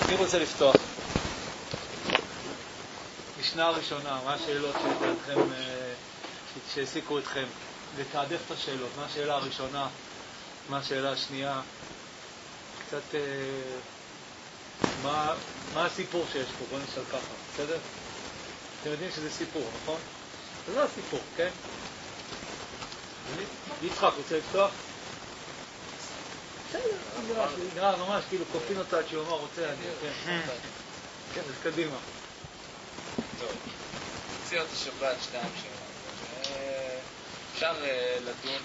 אני רוצה לפתוח. משנה הראשונה, מה השאלות שהעסיקו אתכם? לתעדף את השאלות, מה השאלה הראשונה, מה השאלה השנייה, קצת מה הסיפור שיש פה, בוא נשאל ככה, בסדר? אתם יודעים שזה סיפור, נכון? זה לא הסיפור, כן? יצחק, רוצה לפתוח? בסדר, נראה ממש כאילו קופין אותה עד שהוא אמר רוצה, כן, אז קדימה. טוב, יציאות השבת 2 שנה. אפשר לדון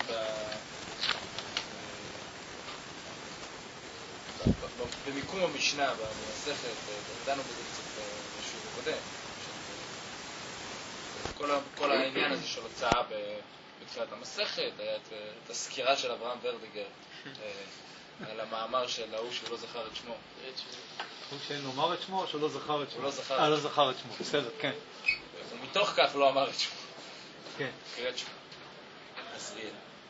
במיקום המשנה, במסכת, דנו בזה קצת בשיעור הקודם. כל העניין הזה של הוצאה בתחילת המסכת, היה את הסקירה של אברהם ורדיגר על המאמר של ההוא שהוא לא זכר את שמו. הוא שנאמר את שמו או שהוא לא זכר את שמו? לא זכר את שמו, בסדר, כן. ומתוך כך לא אמר את שמו. כן. קריאת שמו. עזריאל.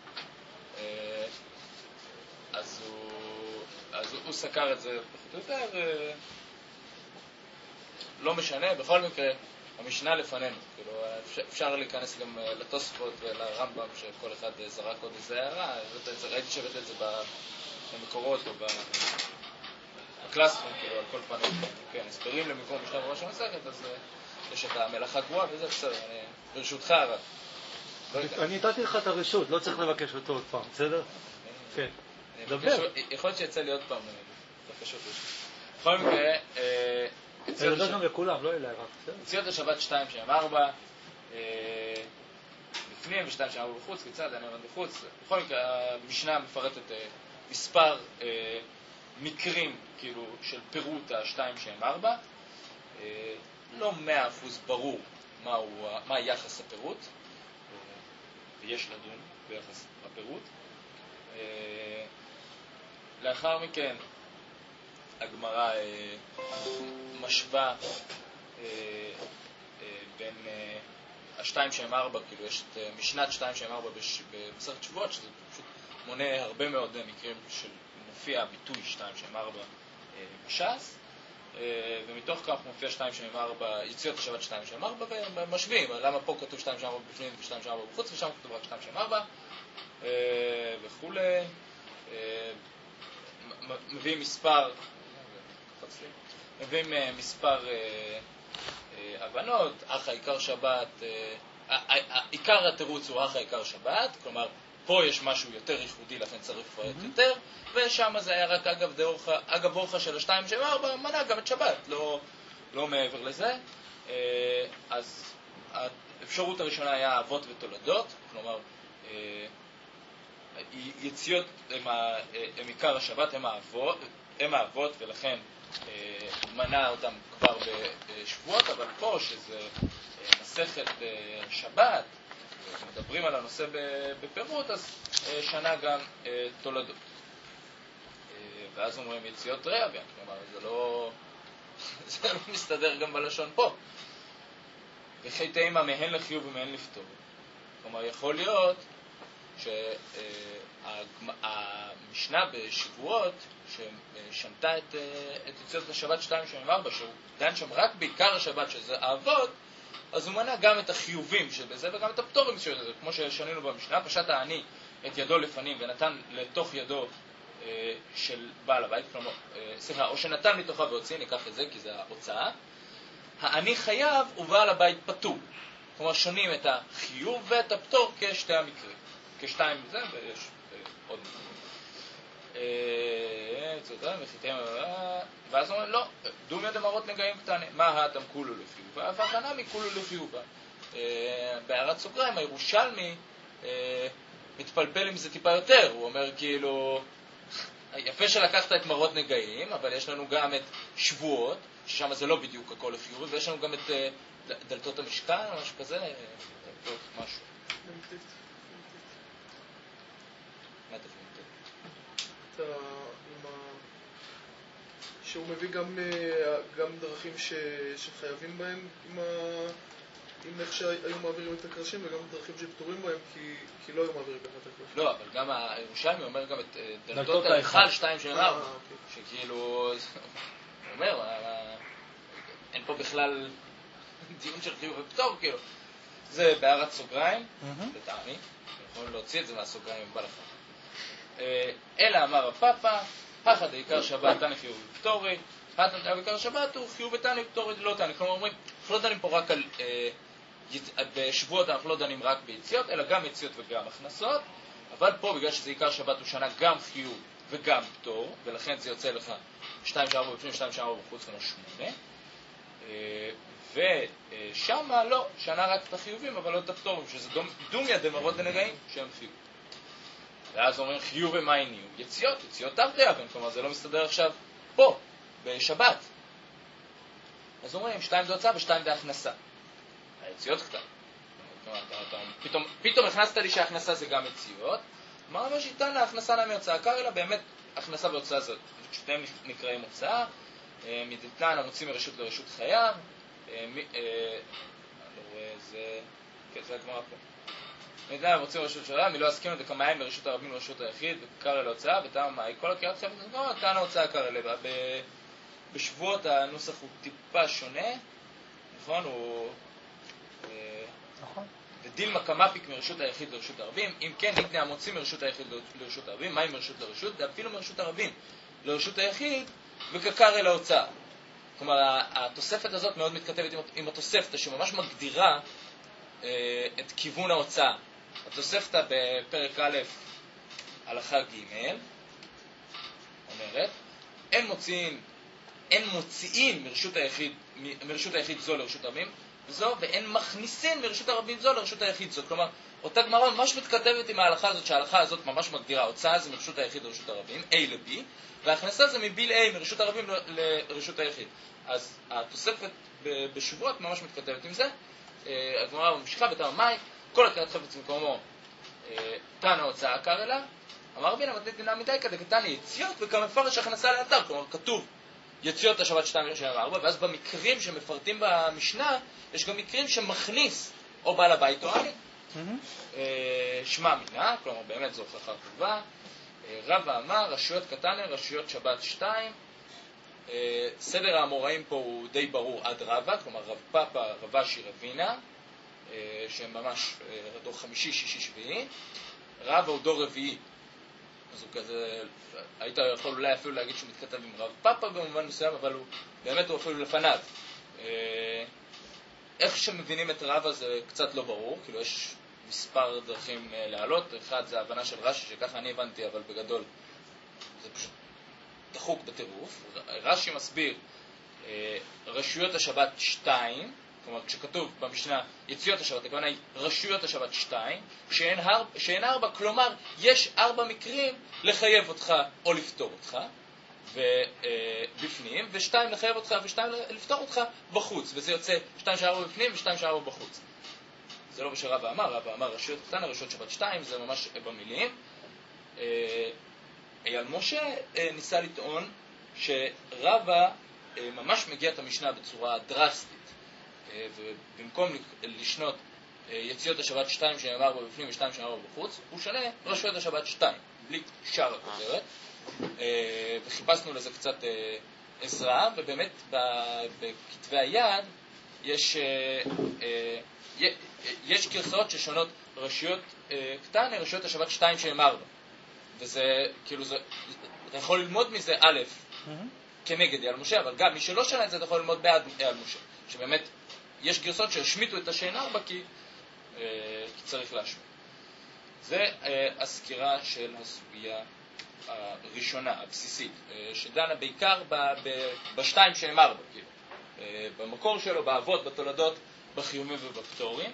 אז הוא סקר את זה פחות או יותר, לא משנה, בכל מקרה, המשנה לפנינו. כאילו, אפשר להיכנס גם לתוספות ולרמב"ם, שכל אחד זרק עוד איזה הערה, ראיתי שבאת את זה במקורות או בקלאספון, כאילו, על כל פנים, כן, הסברים למקום משנה בראש המסכת, אז יש את המלאכה גבוהה וזה בסדר, ברשותך הרב. אני נתתי לך את הרשות, לא צריך לבקש אותו עוד פעם, בסדר? כן. דבר. יכול להיות שיצא לי עוד פעם לבקשות רשות. בכל מקרה, זה לדבר גם לכולם, לא אליי רק, בסדר? יציאות השבת 2 שהם 4, בפנים ו2 שהם 4 בחוץ, כיצד אני עומד בחוץ. בכל מקרה, המשנה מפרטת מספר מקרים כאילו של פירוט ה2 שהם 4. לא 100% ברור מה יחס הפירוט, ויש לדון ביחס הפירוט. לאחר מכן הגמרא משווה בין השתיים שהם 4, כאילו יש את משנת 2 שהם 4 במסכת שבועות, שזה פשוט מונה הרבה מאוד מקרים שמופיע הביטוי 2 שהם 4 בש"ס, ומתוך כך מופיע 2 שהם 4, יציאות השבת 2 שהם 4, ומשווים, למה פה כתוב 2 שהם 4 בפנים ו2 שהם 4 בחוץ, ושם כתוב רק 2 שהם 4 וכו'. מביאים מספר הבנות, אך העיקר שבת, עיקר התירוץ הוא אך העיקר שבת, כלומר פה יש משהו יותר ייחודי לכן צריך לפרט יותר, ושם זה היה רק אגב אורחה של 2 שהם 4 מנה גם את שבת, לא מעבר לזה. אז האפשרות הראשונה היה אבות ותולדות, כלומר יציאות הם עיקר השבת, הם האבות ולכן מנה אותם כבר בשבועות, אבל פה שזה מסכת שבת, מדברים על הנושא בפירוט, אז שנה גם תולדות. ואז אומרים יציאות רעביה, כלומר זה לא מסתדר גם בלשון פה. וכי תאימה מהן לחיוב ומהן לפתור. כלומר יכול להיות שהמשנה בשבועות ששמתה את יציאות השבת 2 שהם 4, שהוא דן שם רק בעיקר השבת שזה האבות, אז הוא מנה גם את החיובים שבזה וגם את הפטורים שזה, כמו ששנינו במשנה, פשט העני את ידו לפנים ונתן לתוך ידו של בעל הבית, כלומר, או שנתן מתוכה והוציא, ניקח את זה כי זה ההוצאה, העני חייב ובעל הבית פטור. כלומר שונים את החיוב ואת הפטור כשתי המקרים. כשתיים בזה ויש עוד מקרים. ואז אומרים, לא, דומיה דמרות נגעים קטנים. מה האטם כולו לחיובה? והכנמי כולו לחיובה. בהערת סוגריים, הירושלמי מתפלפל עם זה טיפה יותר. הוא אומר כאילו, יפה שלקחת את מרות נגעים, אבל יש לנו גם את שבועות, ששם זה לא בדיוק הכל לחיובי, ויש לנו גם את דלתות המשכן, או משהו כזה, משהו. מה תפנים? שהוא מביא גם דרכים שחייבים בהם עם איך שהיו מעבירים את הקרשים, וגם דרכים שפטורים בהם כי לא היו מעבירים ככה את הקרשים. לא, אבל גם הירושלמי אומר גם את דלתות ההיכל 2 של 4, שכאילו אומר, אין פה בכלל דיון של חיוב ופטור, כאילו. זה בהערת סוגריים, לטעמי, יכולים להוציא את זה מהסוגריים אם בא לך. אלא אמר הפאפה, פחד העיקר שבת תני חיוב ופטורי, פחד העיקר שבת הוא חיוב ותני ופטורי לא תני. כלומר אומרים, אנחנו לא דנים פה רק על, בשבועות אנחנו לא דנים רק ביציאות, אלא גם יציאות וגם הכנסות, אבל פה בגלל שזה עיקר שבת הוא שנה גם חיוב וגם פטור, ולכן זה יוצא לך 2 שער בפנים, 2 שער בחוץ, כמו 8. ושמה לא, שנה רק את החיובים, אבל לא את הפטורים, שזה דומיה דמרות דנגעים שהם חיוב. ואז אומרים חיוב ומה עניין? יציאות תרדיה, כלומר זה לא מסתדר עכשיו פה, בשבת. אז אומרים 2 דהוצאה ו2 בהכנסה. היציאות קטן. פתאום הכנסת לי שההכנסה זה גם יציאות. מה אומר שיטן להכנסה להם יוצאה קר, אלא באמת הכנסה והוצאה זאת. שתיהם נקראים הוצאה. מדתנן המוצאים מרשות לרשות חייב. אני לא רואה, זה הגמרא פה. מדתנן המוצאים מרשות חייב, מלא הסכים את הקמיים מרשות הרבים לרשות היחיד, וקר אל ההוצאה, וטעם מהי כל הקריאת חייבת, כאן ההוצאה קר אלה. בשבועות הנוסח הוא טיפה שונה, נכון? נכון. ודילמה קמפיק מרשות היחיד לרשות הרבים, אם כן ניתנה המוצאים מרשות היחיד לרשות הרבים, מהי מרשות לרשות? ואפילו מרשות הרבים לרשות היחיד, וקקר אל ההוצאה. כלומר, התוספת הזאת מאוד מתכתבת עם התוספת שממש מגדירה את כיוון ההוצאה. התוספת בפרק א' הלכה ג' אומרת, אין מוציאים מרשות היחיד זו לרשות הרבים זו, ואין מכניסים מרשות הרבים זו לרשות היחיד זו. כלומר, אותה גמרא ממש מתכתבת עם ההלכה הזאת, שההלכה הזאת ממש מגדירה, הוצאה זה מרשות היחיד לרשות הרבים, A ל-B, וההכנסה זה מ-B ל-A, מרשות הרבים לרשות היחיד. אז התוספת בשבועות ממש מתכתבת עם זה. הגמרא ממשיכה בטעם מאי, כל הקריאת חפץ במקומו, תנא הוצאה קר אלה, אמר רבינה מתנית דינה מדי כדקתני יציאות וכמפרש הכנסה לאתר. כלומר, כתוב יציאות השבת 2 שנה 4, ואז במקרים שמפרטים במשנה, יש גם מקרים שמכניס או בעל הבית או אני. שמע מינה, כלומר באמת זו הוכחה טובה. רבא אמר, רשויות קטנה, רשויות שבת 2. סדר האמוראים פה הוא די ברור עד רבא, כלומר רב פאפה, רב אשי, רבינה, שהם ממש דור 5, 6, 7. רבא הוא דור רביעי. אז הוא כזה, היית יכול אולי אפילו להגיד שהוא מתכתב עם רב פאפה במובן מסוים, אבל באמת הוא אפילו לפניו. איך שמבינים את רבא זה קצת לא ברור, כאילו יש מספר דרכים לעלות. אחד זה ההבנה של רש"י, שככה אני הבנתי, אבל בגדול זה פשוט דחוק בטירוף. רש"י מסביר רשויות השבת 2, כלומר כשכתוב במשנה יציאות השבת, הכוונה היא רשויות השבת 2, שאין 4, כלומר יש 4 מקרים לחייב אותך או לפתור אותך בפנים, ו2 לחייב אותך ו2 לפתור אותך בחוץ, וזה יוצא 2 שער בפנים ו2 שער בחוץ. זה לא בשביל רבא אמר, רבא אמר רשויות קטנה, רשויות שבת 2, זה ממש במילים. אייל משה ניסה לטעון שרבא ממש מגיע את המשנה בצורה דרסטית, ובמקום לשנות יציאות השבת 2 שנאמר בו בפנים ו2 שנאמר בו בחוץ, הוא שונה רשויות השבת 2, בלי שאר הכותרת, וחיפשנו לזה קצת עזרה, ובאמת בכתבי היד יש גרסאות ששונות רשויות קטנה, רשויות השבת 2 שנאמר בו. וזה, כאילו, אתה יכול ללמוד מזה א', כנגד אייל משה, אבל גם מי שלא שנה את זה, אתה יכול ללמוד בעד אייל משה. שבאמת, יש גרסות שהשמיטו את השן 4 כי צריך להשמיט. זה הסקירה של הסוגיה הראשונה, הבסיסית, שדנה בעיקר בשתיים שנאמר בה, כאילו. במקור שלו, באבות, בתולדות, בחיומים ובפטורים.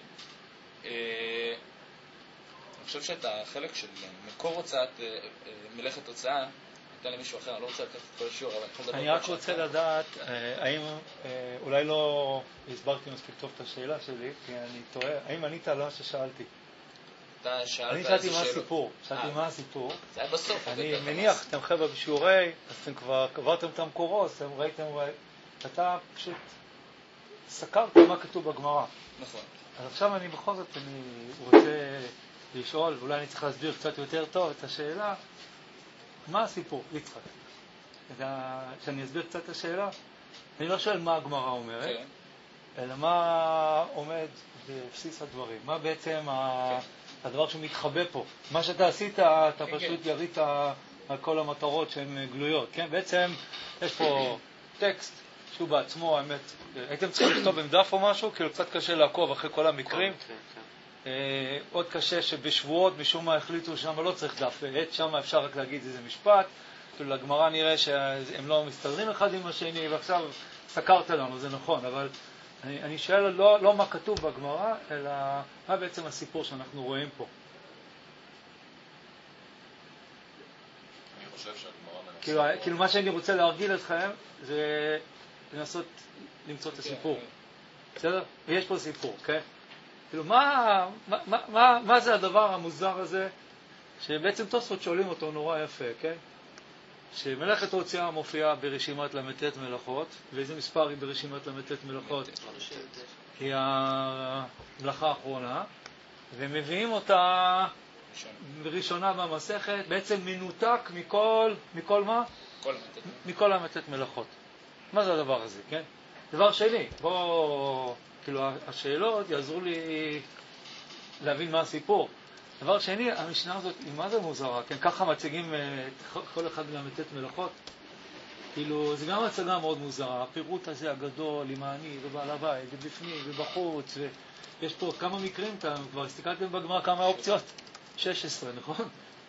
אני חושב שאת החלק של מקור הוצאת, מלאכת הוצאה, ניתן למישהו אחר, אני לא רוצה לקחת את כל השיעור, אבל אני רק רוצה לדעת, האם, אולי לא הסברתי מספיק טוב את השאלה שלי, כי אני טועה, האם ענית על מה ששאלתי? אתה שאלת אני שאלתי מה הסיפור, שאלתי מה הסיפור. זה היה בסוף. אני מניח, אתם חבר'ה בשיעורי, אז אתם כבר קברתם את המקורות, אתם ראיתם, אתה פשוט סקרת מה כתוב בגמרא. נכון. אז עכשיו אני בכל זאת, אני רוצה לשאול, אולי אני צריך להסביר קצת יותר טוב את השאלה, מה הסיפור, יצחק? שאני אסביר קצת את השאלה? אני לא שואל מה הגמרא אומרת, אלא מה עומד בבסיס הדברים. מה בעצם הדבר שמתחבא פה. מה שאתה עשית, אתה פשוט ירית על כל המטרות שהן גלויות. כן? בעצם יש פה טקסט שהוא בעצמו, האמת, הייתם צריכים לכתוב עם דף או משהו, כאילו קצת קשה לעקוב אחרי כל המקרים. עוד קשה שבשבועות משום מה החליטו שם לא צריך דף ועט, שם אפשר רק להגיד איזה משפט, כאילו לגמרא נראה שהם לא מסתדרים אחד עם השני, ועכשיו סקרת לנו, זה נכון, אבל אני שואל לא מה כתוב בגמרא, אלא מה בעצם הסיפור שאנחנו רואים פה. אני חושב שהגמרא מנסה... כאילו מה שאני רוצה להרגיל אתכם זה לנסות למצוא את הסיפור. בסדר? ויש פה סיפור, כן? כאילו, מה זה הדבר המוזר הזה, שבעצם תוספות שואלים אותו נורא יפה, כן? שמלאכת הוציאה מופיעה ברשימת למתת מלאכות, ואיזה מספר היא ברשימת למתת מלאכות? היא המלאכה האחרונה, ומביאים אותה ראשונה במסכת, בעצם מנותק מכל מה? מכל המתת מלאכות. מה זה הדבר הזה, כן? דבר שני, כאילו השאלות יעזרו לי להבין מה הסיפור. דבר שני, המשנה הזאת היא מה זה מוזרה, כן? ככה מציגים כל אחד למתת מלאכות. כאילו, זה גם הצגה מאוד מוזרה, הפירוט הזה הגדול עם העני ובעל הבית ובפנים ובחוץ, ויש פה כמה מקרים, כבר הסתכלתם בגמרא כמה אופציות? 16, נכון?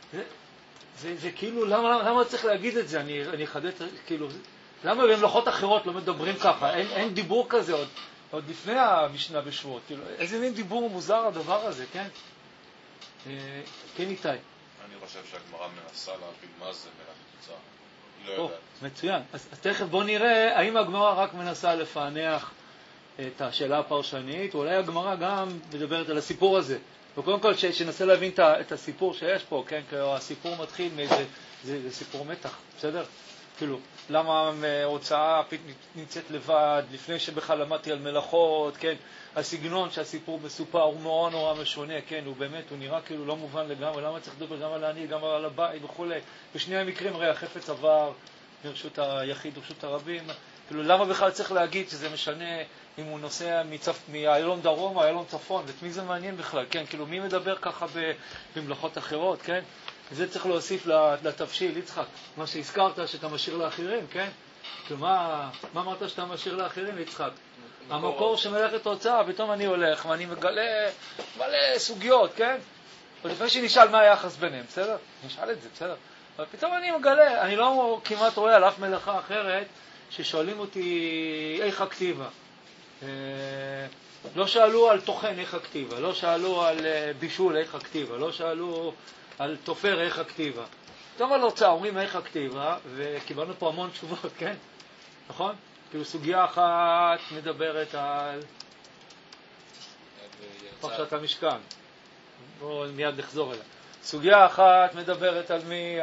זה כאילו, למה צריך להגיד את זה? אני אחדד, כאילו, למה במלאכות אחרות לא מדברים ככה? אין דיבור כזה עוד לפני המשנה בשבועות. כאילו, איזה מין דיבור מוזר הדבר הזה, כן? כן, איתי. אני חושב שהגמרא מנסה להבין מה זה מלאכת הוצאה. היא לא יודעת. מצוין. אז תכף בוא נראה האם הגמרא רק מנסה לפענח את השאלה הפרשנית, או אולי הגמרא גם מדברת על הסיפור הזה. וקודם כל שננסה להבין את הסיפור שיש פה, כן? כי הסיפור מתחיל מאיזה, זה סיפור מתח, בסדר? כאילו, למה הוצאה נמצאת לבד, לפני שבכלל למדתי על מלאכות, כן? הסגנון שהסיפור מסופר הוא מאוד נורא משונה, כן? הוא באמת, הוא נראה כאילו לא מובן לגמרי, למה צריך לדבר גם על העני, גם על הבית וכו'. בשני המקרים הרי החפץ עבר מרשות היחיד ורשות הרבים, כאילו למה בכלל צריך להגיד שזה משנה אם הוא נוסע מאיילון דרום או איילון צפון, ואת מי זה מעניין בכלל, כן? כאילו מי מדבר ככה במלאכות אחרות, כן? וזה צריך להוסיף לתבשיל, יצחק, מה שהזכרת שאתה משאיר לאחרים, כן? כאילו מה אמרת שאתה משאיר לאחרים, יצחק? המקור שמלאכת הוצאה, פתאום אני הולך ואני מגלה מלא סוגיות, כן? ולפני שנשאל מה היחס ביניהם, בסדר? נשאל את זה, בסדר? אבל פתאום אני מגלה, אני לא כמעט רואה על אף מלאכה אחרת ששואלים אותי איך הכתיבה. לא שאלו על תוכן איך הכתיבה, לא שאלו על בישול איך הכתיבה, לא שאלו על תופר איך הכתיבה. פתאום על הוצאה אומרים איך הכתיבה, וקיבלנו פה המון תשובות, כן? נכון? כאילו סוגיה אחת מדברת על פרשת המשכן. בואו מיד נחזור אליה. סוגיה אחת מדברת על מי?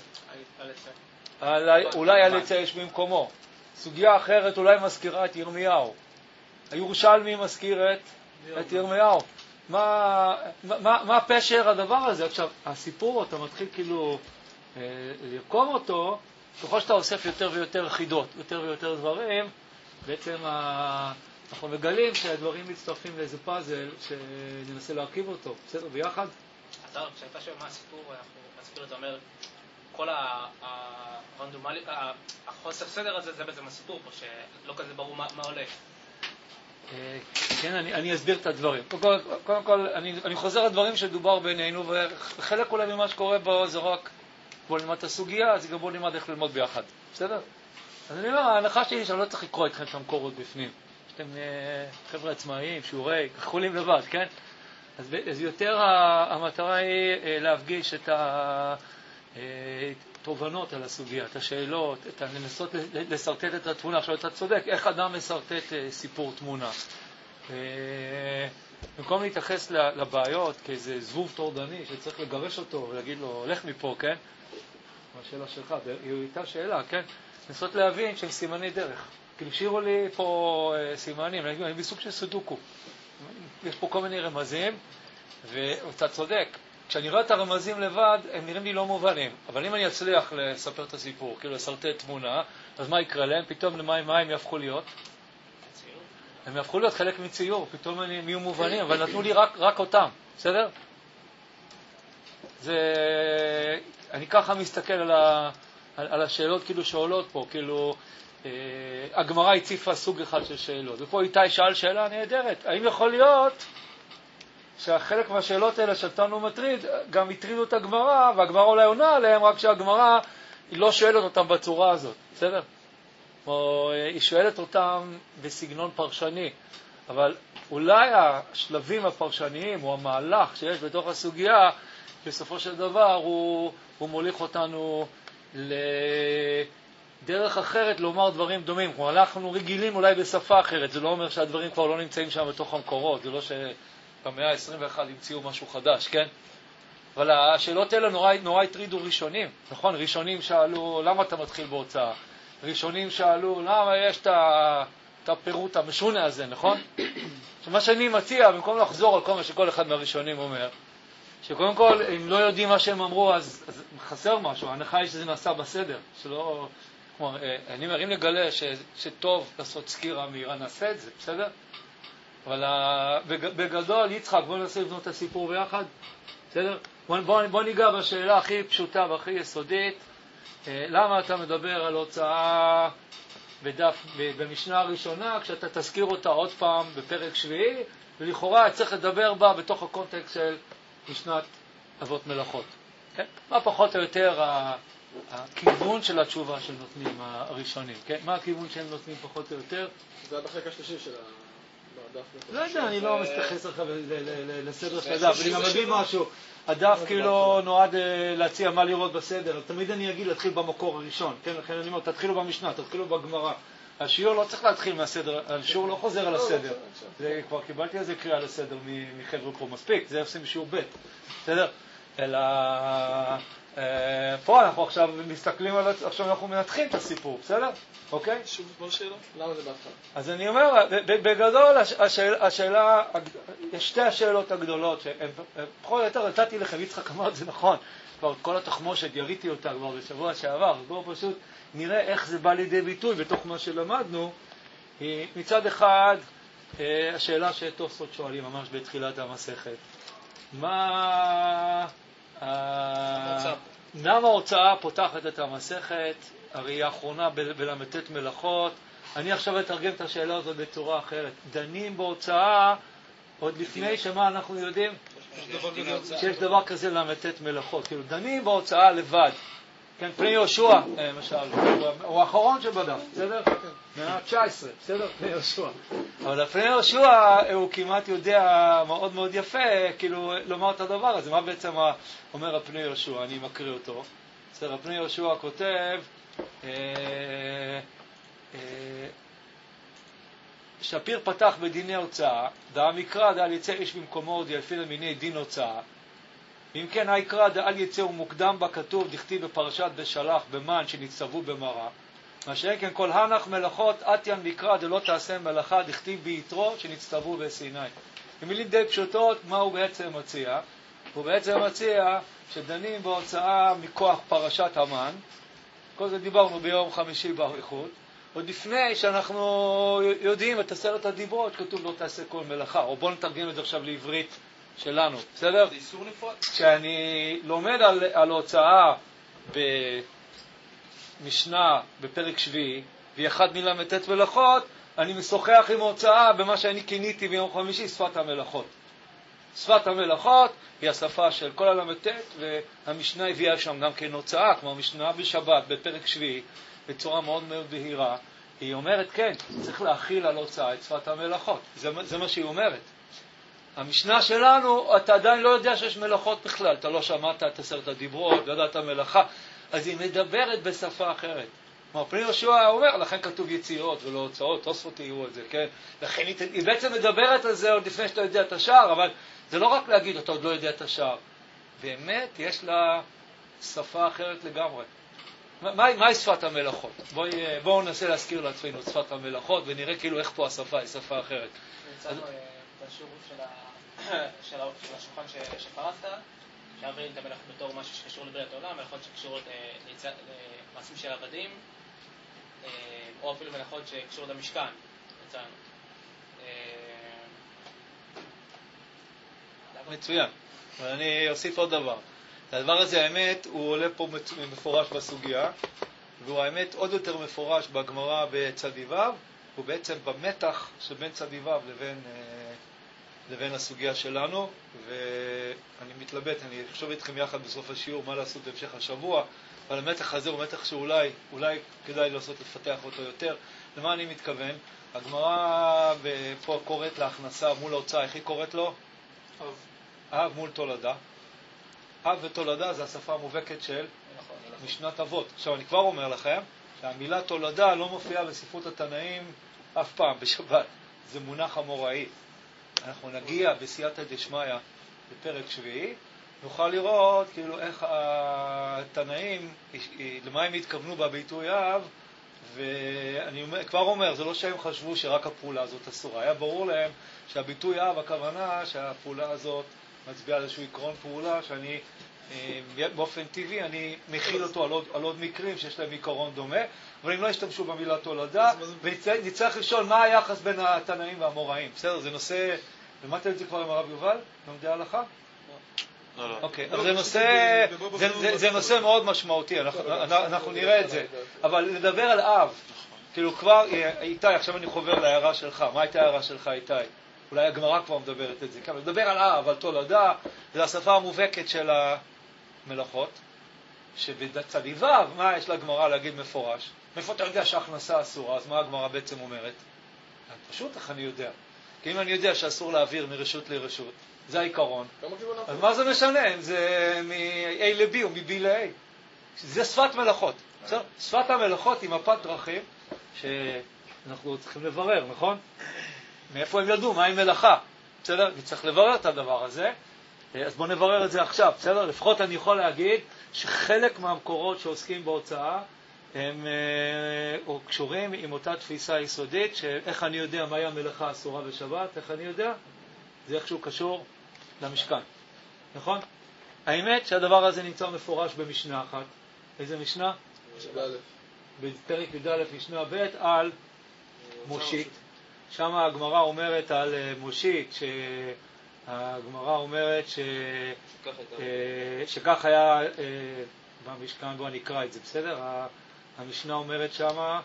אולי על יצא יש במקומו. סוגיה אחרת אולי מזכירה את ירמיהו. הירושלמי מזכיר את ירמיהו. מה פשר הדבר הזה? עכשיו, הסיפור, אתה מתחיל כאילו לרקום אותו, ככל שאתה אוסף יותר ויותר חידות, יותר ויותר דברים, בעצם אנחנו מגלים שהדברים מצטרפים לאיזה פאזל שננסה להרכיב אותו. בסדר, ביחד? כשאתה שואל מה הסיפור, הסיפור אתה אומר, כל החוסר סדר הזה, זה בעצם הסיפור פה, שלא כזה ברור מה הולך. כן, אני אסביר את הדברים. קודם כל, אני חוזר לדברים שדובר בינינו, וחלק אולי ממה שקורה בו זה רק בוא נלמד את הסוגיה, אז גם בוא נלמד איך ללמוד ביחד. בסדר? אז אני אומר, ההנחה שלי שאני לא צריך לקרוא אתכם את המקורות בפנים. שאתם חבר'ה עצמאיים, שיעורי, כחולים לבד, כן? אז יותר המטרה היא להפגיש את התובנות על הסוגיה, את השאלות, לנסות לסרטט את התמונה. עכשיו אתה צודק, איך אדם מסרטט סיפור תמונה? במקום להתייחס לבעיות כאיזה זבוב טורדני שצריך לגרש אותו ולהגיד לו, לך מפה, כן? השאלה שלך, היא הייתה שאלה, כן? לנסות להבין שהם סימני דרך. כאילו שירו לי פה סימנים, אני בסוג של סודוקו. יש פה כל מיני רמזים, ואתה צודק. כשאני רואה את הרמזים לבד, הם נראים לי לא מובנים. אבל אם אני אצליח לספר את הסיפור, כאילו לסרטט תמונה, אז מה יקרה להם? פתאום מה הם יהפכו להיות? הם יהפכו להיות חלק מציור, פתאום הם יהיו מובנים, אבל נתנו לי רק אותם, בסדר? אני ככה מסתכל על השאלות כאילו שעולות פה, כאילו הגמרא הציפה סוג אחד של שאלות, ופה איתי שאל שאלה נהדרת, האם יכול להיות שהחלק מהשאלות האלה שאותנו מטריד, גם הטרידו את הגמרא, והגמרא אולי עונה עליהם, רק שהגמרא היא לא שואלת אותם בצורה הזאת, בסדר? או היא שואלת אותם בסגנון פרשני, אבל אולי השלבים הפרשניים או המהלך שיש בתוך הסוגיה, בסופו של דבר הוא מוליך אותנו לדרך אחרת לומר דברים דומים. כמו אנחנו רגילים אולי בשפה אחרת, זה לא אומר שהדברים כבר לא נמצאים שם בתוך המקורות, זה לא שבמאה ה-21 המציאו משהו חדש, כן? אבל השאלות האלה נורא הטרידו ראשונים, נכון? ראשונים שאלו, למה אתה מתחיל בהוצאה? ראשונים שאלו, למה יש את הפירוט המשונה הזה, נכון? שמה שאני מציע, במקום לחזור על כל מה שכל אחד מהראשונים אומר, שקודם כל, אם לא יודעים מה שהם אמרו, אז חסר משהו. ההנחה היא שזה נעשה בסדר. שלא, כמו, אני אומר, אם נגלה שטוב לעשות סקירה מהירה, נעשה את זה, בסדר? אבל בגדול, יצחק, בוא ננסה לבנות את הסיפור ביחד, בסדר? בוא ניגע בשאלה הכי פשוטה והכי יסודית. למה אתה מדבר על הוצאה במשנה הראשונה, כשאתה תזכיר אותה עוד פעם בפרק שביעי, ולכאורה צריך לדבר בה בתוך הקונטקסט של משנת אבות מלאכות. כן? מה פחות או יותר הכיוון של התשובה שנותנים הראשונים? כן? מה הכיוון שהם נותנים פחות או יותר? זה בחלק השלישי של הדף. לא יודע, אני לא מסתכס לך לסדר של הדף, אני גם אגיד משהו. הדף כאילו נועד להציע מה לראות בסדר, תמיד אני אגיד להתחיל במקור הראשון, כן? לכן אני אומר, תתחילו במשנה, תתחילו בגמרא. השיעור לא צריך להתחיל מהסדר, השיעור לא חוזר על הסדר. זה כבר קיבלתי איזה קריאה לסדר מחבר'ה פה, מספיק, זה עושים בשיעור ב', בסדר? אלא פה אנחנו עכשיו מסתכלים על, עכשיו אנחנו מנתחים את הסיפור, בסדר? אוקיי? שוב פה שאלה? למה זה בהתחלה? אז אני אומר, בגדול השאלה, יש שתי השאלות הגדולות, שהן פחות או יותר נתתי לכם, יצחק אמר את זה נכון, כבר כל התחמושת, יריתי אותה כבר בשבוע שעבר, בואו פשוט נראה איך זה בא לידי ביטוי בתוך מה שלמדנו. מצד אחד, השאלה שתוספות שואלים ממש בתחילת המסכת, למה ההוצאה פותחת את המסכת? הרי היא האחרונה בלמתת מלאכות. אני עכשיו אתרגם את השאלה הזאת בצורה אחרת. דנים בהוצאה עוד לפני שמה אנחנו יודעים? שיש דבר כזה למתת מלאכות. כאילו דנים בהוצאה לבד. כן, פני יהושע, למשל, הוא האחרון שבדף, בסדר? מאה 19, בסדר? פני יהושע. אבל פני יהושע הוא כמעט יודע מאוד מאוד יפה, כאילו, לומר את הדבר הזה. מה בעצם אומר הפני יהושע? אני מקריא אותו. בסדר, הפני יהושע כותב, שפיר פתח בדיני הוצאה, דעה מקרא דעל יצא איש במקומו דיילפין למיני דין הוצאה, ואם כן היקרא דעל יצא ומוקדם בכתוב דכתיב בפרשת בשלח במן שנצטוו במראה, מה שאין כן כל הנח מלאכות עתיין מקרא דלא תעשה מלאכה דכתיב ביתרו שנצטוו בסיני. במילים די פשוטות, מה הוא בעצם מציע? הוא בעצם מציע שדנים בהוצאה מכוח פרשת המן, כל זה דיברנו ביום חמישי באריכות, עוד לפני שאנחנו יודעים את 10 הדיברות, כתוב לא תעשה כל מלאכה, או בואו נתרגם את זה עכשיו לעברית שלנו, בסדר? זה איסור נפרד. כשאני לומד על הוצאה במשנה בפרק שביעי, והיא אחד מלמתת מלאכות, אני משוחח עם הוצאה במה שאני כיניתי ביום חמישי שפת המלאכות. שפת המלאכות היא השפה של כל הלמתת, והמשנה הביאה שם גם כן הוצאה, כמו המשנה בשבת בפרק שביעי, בצורה מאוד מאוד בהירה. היא אומרת, כן, צריך להכיל על הוצאה את שפת המלאכות. זה מה שהיא אומרת. המשנה שלנו, אתה עדיין לא יודע שיש מלאכות בכלל, אתה לא שמעת את 10 הדיברות, לא יודעת המלאכה, אז היא מדברת בשפה אחרת. כלומר, פני יהושע אומר, לכן כתוב יציאות ולא הוצאות, תוספות תראו את זה, כן? לכן היא בעצם מדברת על זה עוד לפני שאתה יודע את השער, אבל זה לא רק להגיד, אתה עוד לא יודע את השער. באמת, יש לה שפה אחרת לגמרי. מהי שפת המלאכות? בואו ננסה להזכיר לעצמנו את שפת המלאכות, ונראה כאילו איך פה השפה היא שפה אחרת. נמצאנו את השירות של השולחן שפרסת, אפשר להבין את המלאכות בתור משהו שקשור לבריאת העולם, מלאכות שקשורות למעשים של עבדים, או אפילו מלאכות שקשורות למשכן, מצאנו. מצוין. אבל אני אוסיף עוד דבר. הדבר הזה, האמת, הוא עולה פה מפורש בסוגיה, והוא האמת עוד יותר מפורש בגמרא בצדיו, הוא בעצם במתח שבין צדיו לבין הסוגיה שלנו, ואני מתלבט, אני אחשוב איתכם יחד בסוף השיעור מה לעשות בהמשך השבוע, אבל המתח הזה הוא מתח שאולי כדאי לפתח אותו יותר. למה אני מתכוון? הגמרא פה קוראת להכנסה מול ההוצאה, איך היא קוראת לו? אב מול תולדה. אב ותולדה זה השפה המובהקת של משנת אבות. עכשיו אני כבר אומר לכם שהמילה תולדה לא מופיעה בספרות התנאים אף פעם בשבת. זה מונח אמוראי. אנחנו נגיע בסייעתא דשמיא בפרק שביעי, נוכל לראות כאילו איך התנאים, למה הם התכוונו בביטוי אב, ואני כבר אומר, זה לא שהם חשבו שרק הפעולה הזאת אסורה. היה ברור להם שהביטוי אב, הכוונה שהפעולה הזאת מצביעה על איזשהו עקרון פעולה שאני באופן טבעי אני מכיל אותו על עוד מקרים שיש להם עיקרון דומה, אבל הם לא השתמשו במילה תולדה, ונצטרך לשאול מה היחס בין התנאים והאמוראים. בסדר, זה נושא, למדתם את זה כבר עם הרב יובל? לומדי ההלכה? לא. אוקיי, אבל זה נושא מאוד משמעותי, אנחנו נראה את זה. אבל לדבר על אב, כאילו כבר, איתי, עכשיו אני חובר להערה שלך. מה הייתה ההערה שלך, איתי? אולי הגמרא כבר מדברת את זה. אבל לדבר על אב, על תולדה, זה השפה המובהקת של המלאכות, שבצדיו, מה יש לגמרא להגיד מפורש? מאיפה אתה יודע שההכנסה אסורה? אז מה הגמרא בעצם אומרת? פשוט איך אני יודע? כי אם אני יודע שאסור להעביר מרשות לרשות, זה העיקרון. אז מה זה משנה? אם זה מ-A ל-B או מ-B ל-A. זה שפת מלאכות. שפת המלאכות היא מפת דרכים שאנחנו צריכים לברר, נכון? מאיפה הם ידעו? מה היא מלאכה? בסדר? וצריך לברר את הדבר הזה. אז בואו נברר את זה עכשיו. בסדר? לפחות אני יכול להגיד שחלק מהמקורות שעוסקים בהוצאה הם קשורים עם אותה תפיסה יסודית שאיך אני יודע מהי המלאכה אסורה בשבת, איך אני יודע? זה איכשהו קשור למשכן. נכון? האמת שהדבר הזה נמצא מפורש במשנה אחת. איזה משנה? בפרק י"א משנה ב' על מושיט. שם הגמרא אומרת על מושיט, שהגמרא אומרת שכך היה במשכן, בוא נקרא את זה, בסדר? המשנה אומרת שמה,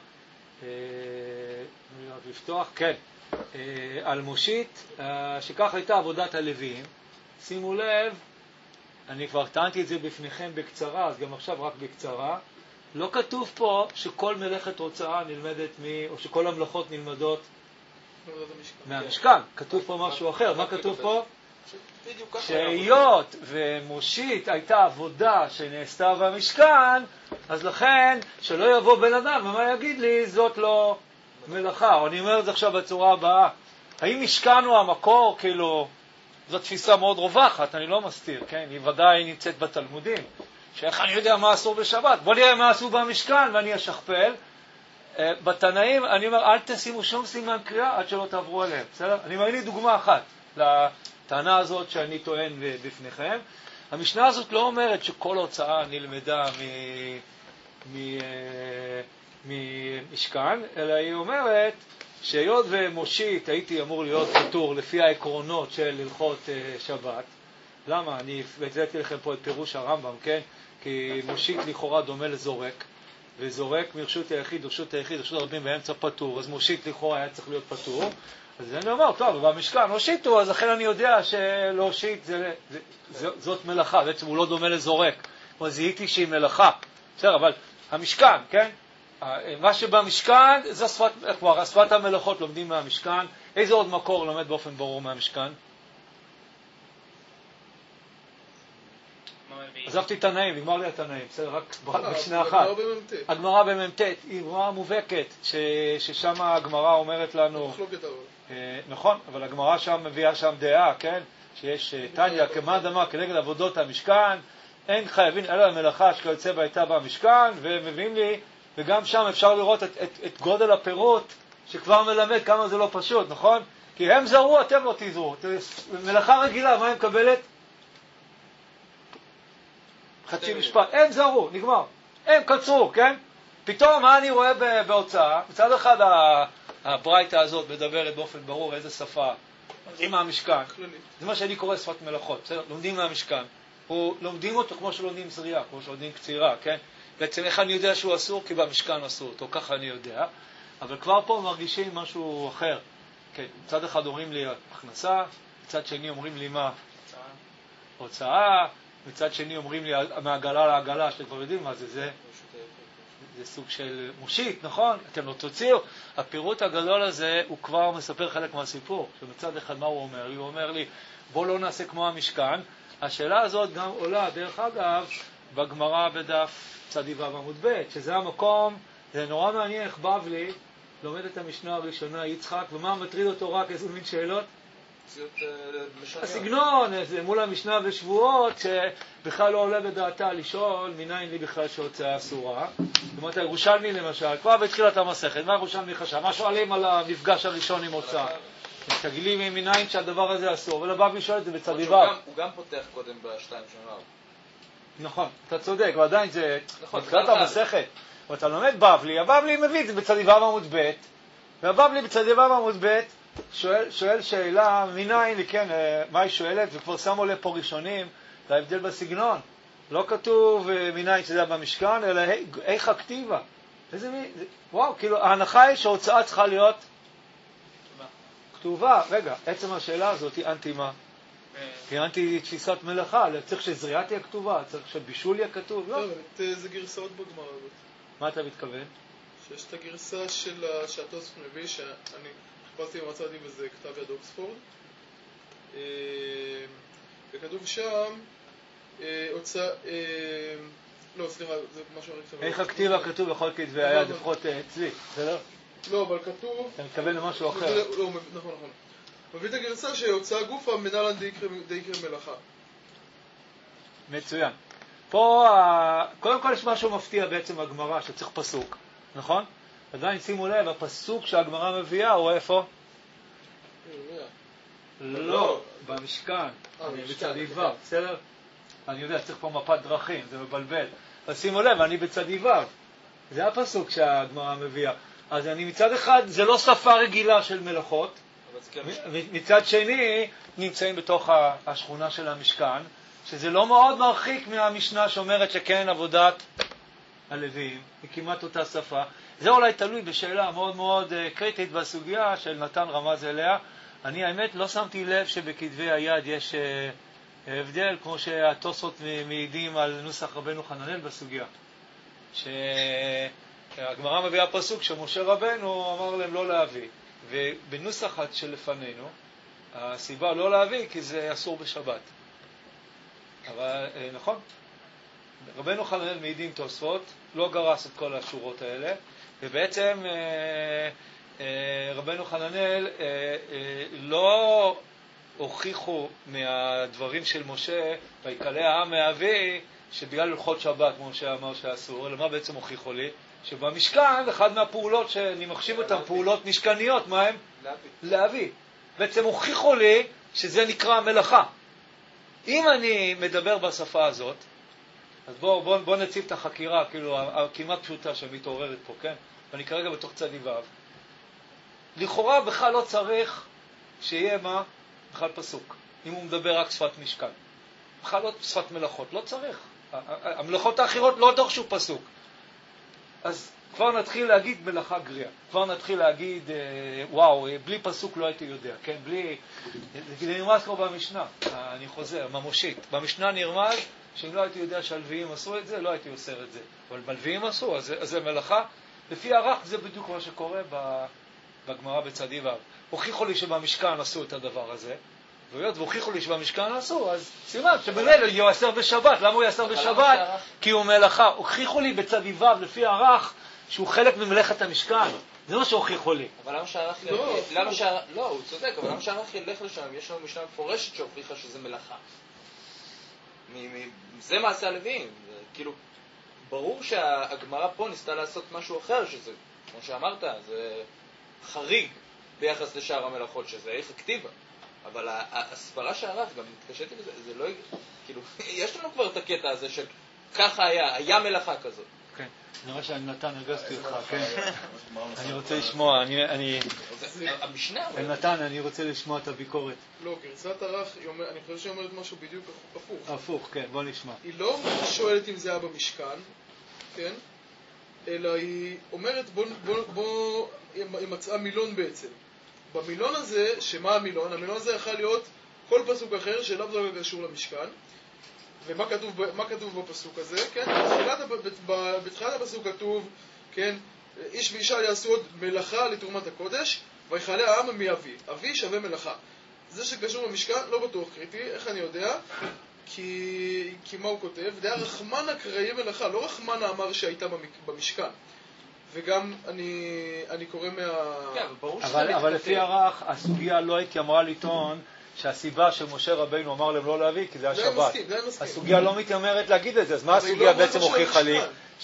לפתוח, כן, על מושיט, שכך הייתה עבודת הלוויים. שימו לב, אני כבר טענתי את זה בפניכם בקצרה, אז גם עכשיו רק בקצרה. לא כתוב פה שכל מלאכת הוצאה נלמדת או שכל המלאכות נלמדות מהמשכן. כתוב פה משהו אחר. מה כתוב פה? שהיות ומושיט הייתה עבודה שנעשתה במשכן, אז לכן שלא יבוא בן אדם ומה יגיד לי, זאת לא מלאכה. אני אומר את זה עכשיו בצורה הבאה. האם משכן הוא המקור? כאילו, זו תפיסה מאוד רווחת, אני לא מסתיר, כן? היא ודאי נמצאת בתלמודים. שאיך אני יודע מה אסור בשבת? בוא נראה מה אסור במשכן ואני אשכפל. בתנאים, אני אומר, אל תשימו שום סימן קריאה עד שלא תעברו עליהם. בסדר? אני מביא לי דוגמה אחת לטענה הזאת שאני טוען בפניכם. המשנה הזאת לא אומרת שכל הוצאה נלמדה ממשכן, אלא היא אומרת שהיות ומושיט הייתי אמור להיות פטור לפי העקרונות של הלכות שבת. למה? אני הבאתי לכם פה את פירוש הרמב"ם, כן? כי מושיט לכאורה דומה לזורק, וזורק מרשות היחיד, רשות הרבים באמצע פטור, אז מושיט לכאורה היה צריך להיות פטור. אז אני אומר, טוב, במשכן הושיטו, אז לכן אני יודע שלהושיט זאת מלאכה, בעצם הוא לא דומה לזורק. אבל זיהיתי שהיא מלאכה. בסדר, אבל המשכן, כן? מה שבמשכן, זה שפת המלאכות לומדים מהמשכן. איזה עוד מקור לומד באופן ברור מהמשכן? עזבתי את הנאים, נגמר לי את הנאים, בסדר, רק בשנה אחת. הגמרא במ"ט, היא גמרא מובהקת, ששם הגמרא אומרת לנו, נכון, אבל הגמרא שם מביאה שם דעה, כן, שיש תניא כמאן דאמר כנגד עבודות המשכן, אין חייבים אלא המלאכה שכיוצא בה הייתה בממשכן, ומביאים לי, וגם שם אפשר לראות את גודל הפירוט, שכבר מלמד כמה זה לא פשוט, נכון? כי הם זרו, אתם לא תזרו. מלאכה רגילה, מה היא מקבלת? חצי משפט, הם זרו, נגמר. הם קצרו, כן? פתאום מה אני רואה בהוצאה? מצד אחד הברייתא הזאת מדברת באופן ברור איזה שפה. לומדים מהמשכן. זה מה שאני קורא שפת מלאכות, בסדר? לומדים מהמשכן. לומדים אותו כמו שלומדים זריעה, כמו שלומדים קצירה, כן? בעצם איך אני יודע שהוא אסור? כי במשכן אסור אותו, ככה אני יודע. אבל כבר פה מרגישים משהו אחר. כן, מצד אחד אומרים לי הכנסה, מצד שני אומרים לי מה? הוצאה. מצד שני אומרים לי מעגלה לעגלה, שאתם כבר יודעים מה זה, זה סוג של מושיט, נכון? אתם לא תוציאו. הפירוט הגדול הזה הוא כבר מספר חלק מהסיפור. שמצד אחד מה הוא אומר לי? הוא אומר לי, בוא לא נעשה כמו המשכן. השאלה הזאת גם עולה, דרך אגב, בגמרא בדף צדיו עמוד ב', שזה המקום, זה נורא מעניין איך בבלי לומד את המשנה הראשונה יצחק, ומה מטריד אותו רק איזו מין שאלות? הסגנון, זה מול המשנה ושבועות, שבכלל לא עולה בדעתה לשאול מניין לי בכלל שהוצאה אסורה. זאת אומרת, הירושלמי למשל, כבר בתחילת המסכת, מה הירושלמי חשב? מה שואלים על המפגש הראשון עם הוצאה? תגיד לי מניין שהדבר הזה אסור, ולבבלי שואל את זה בצדיו. הוא גם פותח קודם בשתיים שמר. נכון, אתה צודק, ועדיין זה בתחילת המסכת. ואתה לומד בבלי, הבבלי מביא את זה בצדיו עמוד ב', והבבלי בצדיו עמוד ב' שואל שאלה, מניין, כן, מה היא שואלת, וכבר שמו לב פה ראשונים, זה ההבדל בסגנון. לא כתוב מניין שזה במשכן, אלא איך הכתיבה. איזה מין, וואו, כאילו, ההנחה היא שההוצאה צריכה להיות כתובה. רגע, עצם השאלה הזאת היא אנטי מה? היא אנטי תפיסת מלאכה, צריך שזריעה תהיה כתובה, צריך שבישול יהיה כתוב, לא. זה גרסאות בגמרא הזאת. מה אתה מתכוון? שיש את הגרסה של שהתוספות מביא, שאני חיפשתי ומצאתי בזה כתב יד אוקספורד, וכתוב שם הוצאה, לא, סליחה, זה משהו כתב. איך הכתיבה כתוב בכל כתבי היד, לפחות אצלי, בסדר? לא, אבל כתוב... אתה מתכוון למשהו אחר. לא, נכון. מביא את הגרסה שהוצאה גופה מנהלן דיקרא מלאכה. מצוין. פה, קודם כל יש משהו מפתיע בעצם בגמרא, שצריך פסוק, נכון? עדיין שימו לב, הפסוק שהגמרא מביאה הוא איפה? לא, במשכן, בצדיו, בסדר? אני יודע, צריך פה מפת דרכים, זה מבלבל. אז שימו לב, אני בצדיו. זה הפסוק שהגמרא מביאה. אז אני מצד אחד, זה לא שפה רגילה של מלאכות, מצד שני נמצאים בתוך השכונה של המשכן, שזה לא מאוד מרחיק מהמשנה שאומרת שכן עבודת הלוויים, היא כמעט אותה שפה. זה אולי תלוי בשאלה מאוד מאוד קריטית בסוגיה של נתן רמז אליה. אני האמת לא שמתי לב שבכתבי היד יש הבדל, כמו שהתוספות מעידים על נוסח רבנו חננאל בסוגיה. שהגמרא מביאה פסוק שמשה רבנו אמר להם לא להביא. ובנוסח שלפנינו, הסיבה לא להביא כי זה אסור בשבת. אבל נכון, רבנו חננאל מעידים תוספות, לא גרס את כל השורות האלה, ובעצם רבנו חננאל לא הוכיחו מהדברים של משה, ויקלע העם מאבי, שבגלל הלכות שבת, כמו שאמר שאסור, אלא מה בעצם הוכיחו לי? שבמשכן, אחד מהפעולות שאני מחשיב אותן, פעולות משכניות, מה הם? להביא. בעצם הוכיחו לי שזה נקרא מלאכה. אם אני מדבר בשפה הזאת, אז בוא נציב את החקירה, כאילו, הכמעט פשוטה שמתעוררת פה, כן? ואני כרגע בתוך צדיו. לכאורה בכלל לא צריך שיהיה מה? בכלל פסוק. אם הוא מדבר רק שפת משכן. בכלל לא שפת מלאכות, לא צריך. המלאכות האחרות לא דורשו פסוק. אז כבר נתחיל להגיד מלאכה גריעה. כבר נתחיל להגיד, וואו, בלי פסוק לא הייתי יודע, כן? בלי... זה נרמז כבר במשנה, אני חוזר, ממושית. במשנה נרמז שאם לא הייתי יודע שהלוויים עשו את זה, לא הייתי עושה את זה. אבל בלוויים עשו, אז זה מלאכה. לפי הרח זה בדיוק מה שקורה בגמרא בצדיו. הוכיחו לי שבמשכן עשו את הדבר הזה, והוכיחו לי שבמשכן עשו, אז סימן שבמילא הוא יאסר בשבת. למה הוא יאסר בשבת? כי הוא מלאכה. הוכיחו לי בצדיו לפי הרח שהוא חלק ממלאכת המשכן. זה מה שהוכיחו לי. אבל למה שהרח לא, הוא צודק, אבל למה שהרח ילך לשם? יש לנו משנה מפורשת שהוכיחה שזה מלאכה. זה מעשה הלוויים. כאילו, ברור שהגמרא פה ניסתה לעשות משהו אחר, שזה, כמו שאמרת, זה חריג ביחס לשאר המלאכות, שזה איך הכתיבה. אבל הסברה שהרח, גם מתקשתי לזה, זה לא... כאילו, יש לנו כבר את הקטע הזה של ככה היה מלאכה כזאת. כן, נראה שאני נתן, הרגזתי אותך, כן. אני רוצה לשמוע, המשנה... נתן, אני רוצה לשמוע את הביקורת. לא, גרסת הרח, אני חושב שהיא אומרת משהו בדיוק הפוך. הפוך, כן, בוא נשמע. היא לא שואלת אם זה היה במשכן, כן? אלא היא אומרת, היא מצאה מילון בעצם. במילון הזה, שמה המילון? המילון הזה יכול להיות כל פסוק אחר שלאו דווקא קשור למשכן. ומה כתוב בפסוק הזה? כן? בתחילת הפסוק כתוב, כן? איש ואישה יעשו עוד מלאכה לתרומת הקודש, ויכלה העם מאבי. אבי שווה מלאכה. זה שקשור למשכן לא בטוח קריטי. איך אני יודע? כי מה הוא כותב? דעה רחמנה קראי מלאכה. לא רחמנה אמר שהייתה במשכן. וגם אני קורא אבל לפי הרח, הסוגיה לא הייתי אמרה לטעון שהסיבה שמשה רבינו אמר להם לא להביא, כי זה השבת. הסוגיה לא מתיימרת להגיד את זה. אז מה הסוגיה בעצם הוכיחה לי?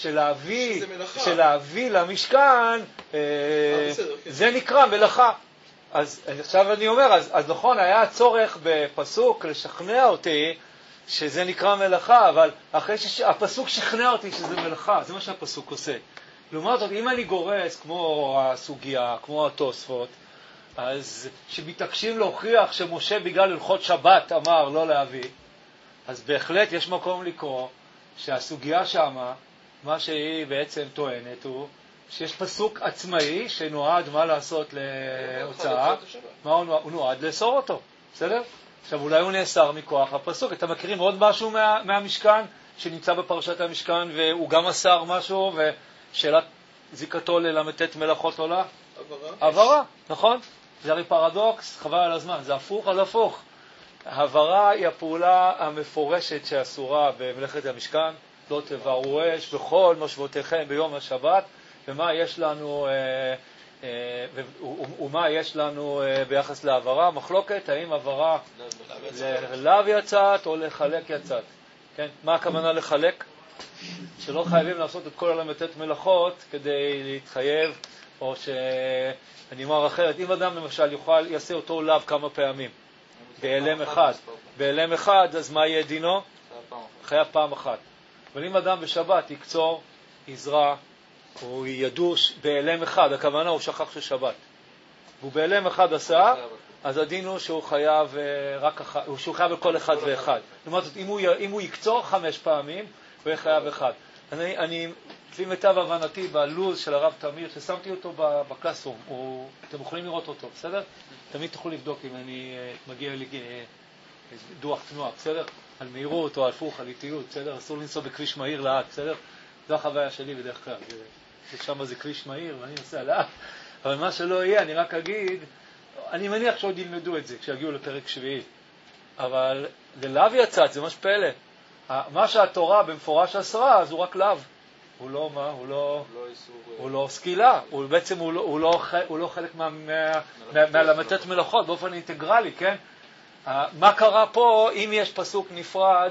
שלהביא למשכן, זה נקרא מלאכה. אז עכשיו אני אומר, אז נכון, היה צורך בפסוק לשכנע אותי שזה נקרא מלאכה, אבל אחרי שהפסוק שכנע אותי שזה מלאכה, זה מה שהפסוק עושה. לעומת זאת, אם אני גורס, כמו הסוגיה, כמו התוספות, אז שמתעקשים להוכיח שמשה בגלל הלכות שבת אמר לא להביא, אז בהחלט יש מקום לקרוא שהסוגיה שמה, מה שהיא בעצם טוענת הוא שיש פסוק עצמאי שנועד מה לעשות להוצאה, מה הוא נועד לאסור אותו, בסדר? עכשיו אולי הוא נאסר מכוח הפסוק. אתם מכירים עוד משהו מהמשכן שנמצא בפרשת המשכן והוא גם אסר משהו ושאלת זיקתו ללמתת מלאכות עולה? עברה, נכון? זה הרי פרדוקס, חבל על הזמן, זה הפוך על הפוך. העברה היא הפעולה המפורשת שאסורה במלאכת המשכן, לא תבערו אש בכל מושבותיכם ביום השבת, ומה יש לנו ביחס לעברה? מחלוקת, האם עברה ללאו יצאת או לחלק יצאת. כן? מה הכוונה לחלק? שלא חייבים לעשות את כל הלמתת מלאכות כדי להתחייב, או שאני אומר אחרת, אם אדם למשל יעשה אותו לאו כמה פעמים, באלם אחד, אז מה יהיה דינו? חייב פעם אחת. אבל אם אדם בשבת יקצור, יזרע, או ידוש באלם אחד, הכוונה הוא שכח של שבת, והוא באלם אחד עשה, אז הדין הוא שהוא חייב שהוא חייב לכל אחד ואחד. זאת אומרת, אם הוא יקצור 5 פעמים, הוא יהיה חייב אחד. אני לפי מיטב הבנתי בלוז של הרב תמיר, ששמתי אותו בקלאסרום, אתם יכולים לראות אותו, בסדר? תמיד תוכלו לבדוק אם אני מגיע לדוח תנועה, בסדר? על מהירות או על פוך, על איטיות, בסדר? אסור לנסוע בכביש מהיר לאט, בסדר? זו החוויה שלי בדרך כלל. שם זה כביש מהיר ואני נוסע לאט. אבל מה שלא יהיה, אני רק אגיד, אני מניח שעוד ילמדו את זה כשיגיעו לפרק 7. אבל ללאו יצאת, זה ממש פלא. מה שהתורה במפורש אסרה, אז הוא רק לאו. הוא לא מה? הוא לא סקילה. הוא בעצם הוא לא חלק מהלמתת מלאכות באופן אינטגרלי, כן? מה קרה פה אם יש פסוק נפרד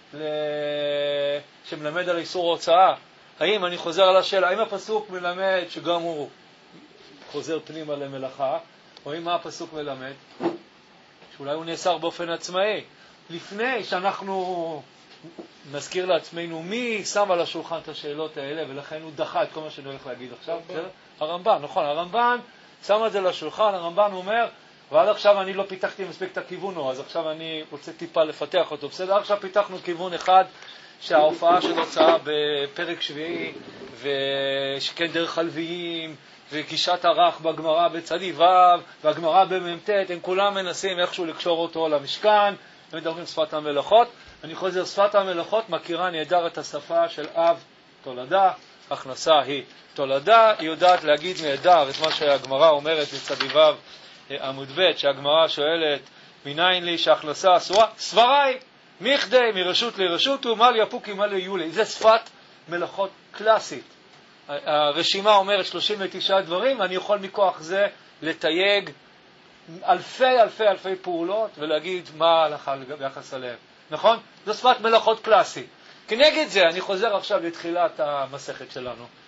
שמלמד על איסור הוצאה? האם, אני חוזר על השאלה, האם הפסוק מלמד שגם הוא חוזר פנימה למלאכה, או אם מה הפסוק מלמד? שאולי הוא נאסר באופן עצמאי. לפני שאנחנו נזכיר לעצמנו מי שם על השולחן את השאלות האלה, ולכן הוא דחה את כל מה שאני הולך להגיד עכשיו. הרמב"ן, נכון, הרמב"ן שם את זה לשולחן, הרמב"ן אומר, ועד עכשיו אני לא פיתחתי מספיק את הכיוון, אז עכשיו אני רוצה טיפה לפתח אותו. בסדר, עכשיו פיתחנו כיוון אחד, שההופעה של הוצאה בפרק 7, ושכן דרך הלוויים, וגישת הרח בגמרא בצדי ו', והגמרא במ"ט, הם כולם מנסים איכשהו לקשור אותו למשכן, ומדברים שפת המלאכות. אני חוזר, שפת המלאכות מכירה נהדר את השפה של אב תולדה, הכנסה היא תולדה, היא יודעת להגיד נהדר את מה שהגמרא אומרת בצדי ו' עמוד ב', שהגמרא שואלת, מניין לי שהכנסה אסורה? סברי, מכדי, מרשות לרשות, ומל יפוקי מל יולי. זה שפת מלאכות קלאסית. הרשימה אומרת 39 דברים, אני יכול מכוח זה לתייג אלפי פעולות, ולהגיד מה ההלכה ביחס עליהם. נכון? זו שפת מלאכות קלאסית. כנגד זה, אני חוזר עכשיו לתחילת המסכת שלנו.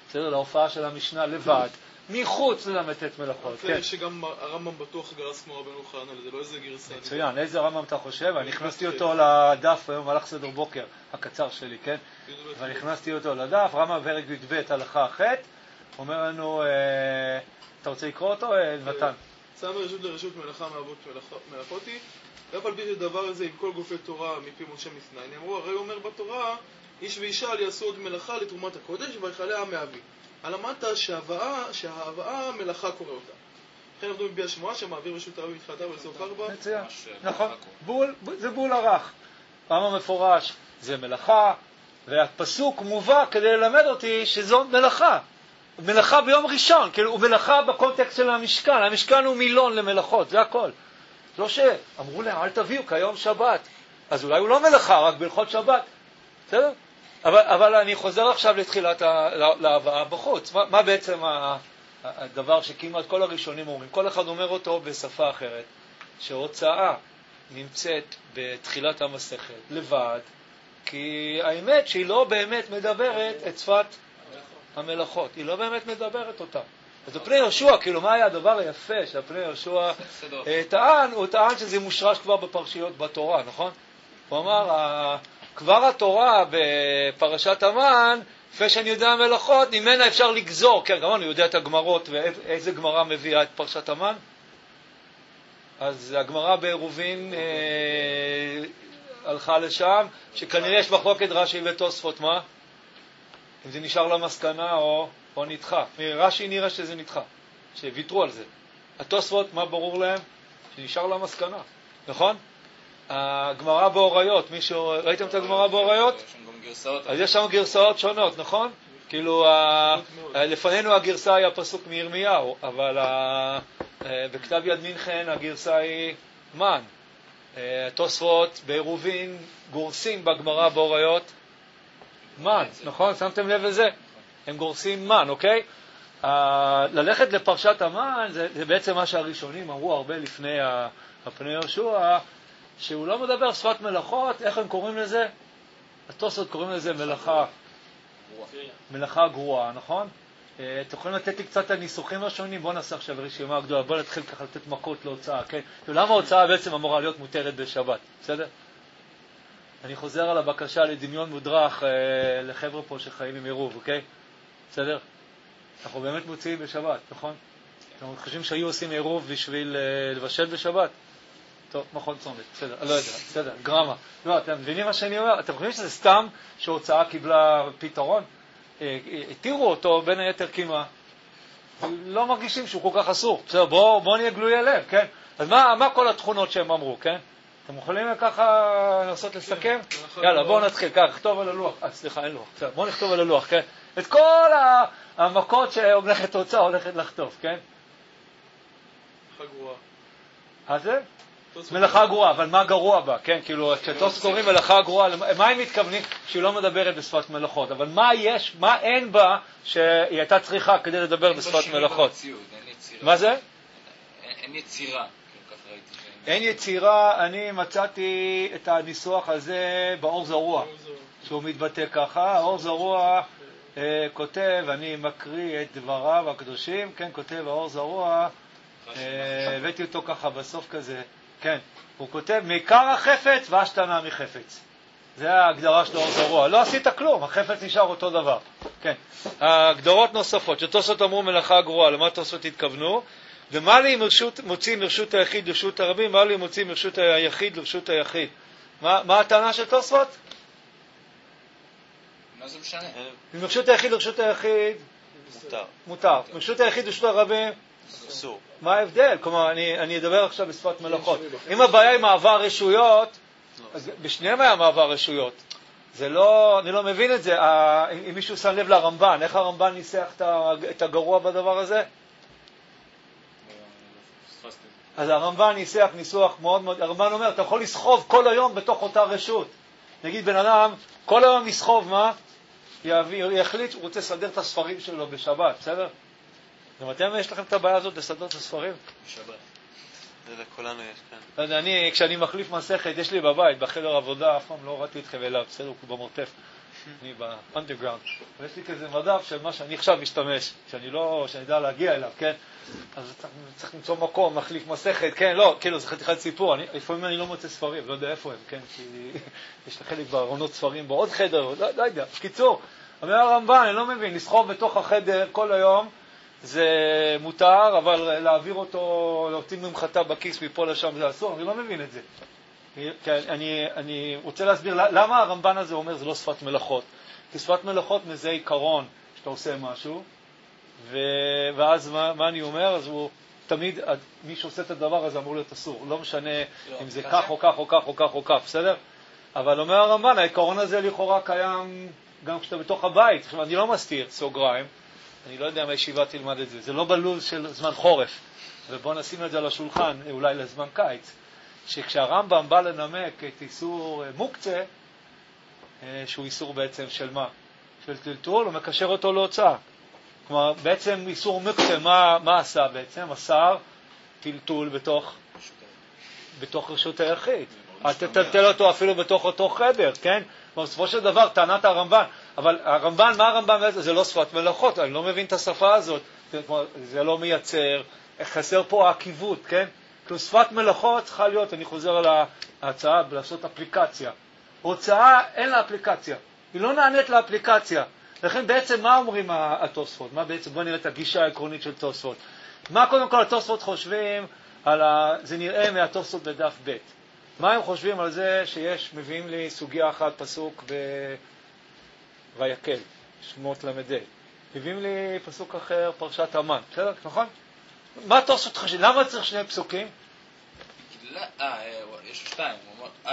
בסדר? להופעה של המשנה לבד, מחוץ לל"ט מלאכות. כן. שגם הרמב"ם בטוח גרס כמו רבנו חנן, זה לא איזה גרסה. מצוין, איזה רמב"ם אתה חושב? אני הכנסתי אותו לדף היום, הלך סדר בוקר, הקצר שלי, כן? ואני הכנסתי אותו לדף, רמב"ם פרק י"ב הלכה ח', אומר לנו, אתה רוצה לקרוא אותו? נתן. צא מרשות לרשות מלאכה מאבות מלאכות היא, ואף על פי שדבר הזה עם כל גופי תורה מפי משה מסיני, נאמרו, הרי אומר בתורה, איש ואישה יעשו עוד מלאכה לתרומת הקודש ויכלה העם מאבי. למדת שההבאה מלאכה קורא אותה. לכן עבדו מפי השמועה שמעביר רשות הרבי מתחילתה ולסוף 4. מצוין, נכון, זה בול ערך. פעם מפורש, זה מלאכה, והפסוק מובא כדי ללמד אותי שזו מלאכה. מלאכה ביום ראשון, כאילו, הוא מלאכה בקונטקסט של המשכן. המשכן הוא מילון למלאכות, זה הכל. לא שאמרו להם, אל תביאו, כיום שבת. אז אולי הוא לא מלאכה, רק בהלכות שבת. בסדר? אבל אני חוזר עכשיו לתחילת להבאה בחוץ. מה בעצם הדבר שכמעט כל הראשונים אומרים? כל אחד אומר אותו בשפה אחרת. שהוצאה נמצאת בתחילת המסכת לבד, כי האמת שהיא לא באמת מדברת את שפת המלאכות. היא לא באמת מדברת אותה. אז בפני יהושע, כאילו מה היה הדבר היפה שהפני יהושע טען? הוא טען שזה מושרש כבר בפרשיות בתורה, נכון? הוא אמר, כבר התורה בפרשת המן, לפי שאני יודע המלאכות, ממנה אפשר לגזור. כן, גם אני יודע את הגמרות, ואיזה גמרה מביאה את פרשת המן? אז הגמרה בעירובין הלכה לשם, שכנראה יש מחלוקת רש"י ותוספות, מה? אם זה נשאר למסקנה או נדחה. מרש"י נראה שזה נדחה, שוויתרו על זה. התוספות, מה ברור להם? שנשאר למסקנה, נכון? הגמרא באוריות, ראיתם את הגמרא באוריות? אז יש שם גרסאות שונות, נכון? כאילו, לפנינו הגרסה היא הפסוק מירמיהו, אבל בכתב יד מנחן הגרסה היא מן. התוספות בעירובין גורסים בגמרא באוריות מן, נכון? שמתם לב לזה? הם גורסים מן, אוקיי? ללכת לפרשת המן זה בעצם מה שהראשונים אמרו הרבה לפני הפני יהושע, שהוא לא מדבר שפת מלאכות. איך הם קוראים לזה? התוספות קוראים לזה מלאכה גרועה, נכון? אתם יכולים לתת לי קצת הניסוחים השונים? בואו נעשה עכשיו רשימה גדולה, בואו נתחיל ככה לתת מכות להוצאה, כן? למה ההוצאה בעצם אמורה להיות מותרת בשבת, בסדר? אני חוזר על הבקשה לדמיון מודרך לחבר'ה פה שחיים עם עירוב, אוקיי? בסדר? אנחנו באמת מוציאים בשבת, נכון? אתם חושבים שהיו עושים עירוב בשביל לבשל בשבת? טוב, מכון צומת, בסדר, לא יודע, בסדר, גרמה. לא, אתם מבינים מה שאני אומר? אתם חושבים שזה סתם שההוצאה קיבלה פתרון? התירו אותו בין היתר כמעט. לא מרגישים שהוא כל כך אסור. בסדר, בואו נהיה גלויי לב, כן? אז מה כל התכונות שהם אמרו, כן? אתם יכולים ככה לנסות לסכם? יאללה, בואו נתחיל, ככה, נכתוב על הלוח. סליחה, אין לוח. בסדר, בואו נכתוב על הלוח, כן? את כל המכות שהולכת הוצאה הולכת לחטוף, כן? מלאכה גרועה. אז זה? מלאכה גרועה, אבל מה גרוע בה? כן, כאילו, כשתוספות קוראים מלאכה גרועה, מה הם מתכוונים? שהיא לא מדברת בשפת מלאכות, אבל מה אין בה שהיא הייתה צריכה כדי לדבר בשפת מלאכות? מה זה? אין יצירה. אין יצירה. אני מצאתי את הניסוח הזה באור זרוע, שהוא מתבטא ככה. האור זרוע כותב, אני מקריא את דבריו הקדושים, כן, כותב האור זרוע, הבאתי אותו ככה בסוף כזה, כן, הוא כותב מעיקר החפץ והשתנה מחפץ. זה ההגדרה של האור זרוע. לא עשית כלום, החפץ נשאר אותו דבר. כן, ההגדרות נוספות, שתוספות אמרו מלאכה גרועה, למה תוספות התכוונו? ומה לי מוציא מרשות היחיד לרשות הרבים, מה לי מוציא מרשות היחיד לרשות היחיד. מה הטענה של תוספות? מה זה משנה? מרשות היחיד לרשות היחיד מותר. מרשות היחיד לרשות הרבים אסור. מה ההבדל? כלומר, אני אדבר עכשיו בשפת מלאכות. אם הבעיה היא מעבר רשויות, אז בשניהם היה מעבר רשויות. זה לא, אני לא מבין את זה. אם מישהו שם לב לרמב"ן, איך הרמב"ן ניסח את הגרוע בדבר הזה? אז הרמב"ן ניסח ניסוח מאוד מאוד, הרמב"ן אומר, אתה יכול לסחוב כל היום בתוך אותה רשות. נגיד בן אדם, כל היום יסחוב מה? יחליט שהוא רוצה לסדר את הספרים שלו בשבת, בסדר? גם אתם יש לכם את הבעיה הזאת לסדר את הספרים? בשבת. זה לכולנו יש כאן. כשאני מחליף מסכת, יש לי בבית, בחדר עבודה, אף פעם לא ראיתי אתכם אליו, בסדר, הוא במורטף. אני באנדרגראונד, ויש לי כזה מדף של מה שאני עכשיו משתמש, שאני יודע להגיע אליו, כן? אז צריך למצוא מקום, מחליף מסכת, כן? לא, כאילו, זה חתיכת סיפור. לפעמים אני לא מוצא ספרים, לא יודע איפה הם, כן? כי יש לחלק בארונות ספרים בעוד חדר, לא יודע. קיצור, אומר הרמב"ן, אני לא מבין, לסחוב בתוך החדר כל היום, זה מותר, אבל להעביר אותו, להוציא ממחטה בכיס מפה לשם זה אסור, אני לא מבין את זה. אני רוצה להסביר למה הרמב"ן הזה אומר זה לא שפת מלאכות. כי שפת מלאכות מזה עיקרון שאתה עושה משהו, ואז מה אני אומר? אז הוא תמיד, מי שעושה את הדבר הזה אמור להיות אסור. לא משנה אם זה כך או כך או כך או כך או כך, בסדר? אבל אומר הרמב"ן, העיקרון הזה לכאורה קיים גם כשאתה בתוך הבית. עכשיו, אני לא מסתיר, סוגריים, אני לא יודע אם הישיבה תלמד את זה. זה לא בלוז של זמן חורף. ובואו נשים את זה על השולחן, אולי לזמן קיץ. שכשהרמב"ם בא לנמק את איסור מוקצה, שהוא איסור בעצם של מה? של טלטול, הוא מקשר אותו להוצאה. כלומר, בעצם איסור מוקצה, מה עשה בעצם? אסר טלטול בתוך רשות היחיד. אז תטלטל אותו אפילו בתוך אותו חדר, כן? בסופו של דבר, טענת הרמב"ן, אבל הרמב"ן, מה הרמב"ן? זה לא שפת מלאכות, אני לא מבין את השפה הזאת, זה לא מייצר, חסר פה העקיבות, כן? כאילו שפת מלאכות צריכה להיות, אני חוזר על ההצעה, לעשות אפליקציה. הוצאה אין לה אפליקציה, היא לא נענית לאפליקציה. לכן בעצם מה אומרים התוספות? מה בעצם, בוא נראה את הגישה העקרונית של תוספות. מה קודם כל התוספות חושבים זה נראה מהתוספות בדף ב'. מה הם חושבים על זה מביאים לי סוגיה אחת פסוק ויקל, שמות למדי. מביאים לי פסוק אחר, פרשת המן. בסדר? נכון? מה התוספות חושבים? למה צריך שני פסוקים? יש שתיים. א'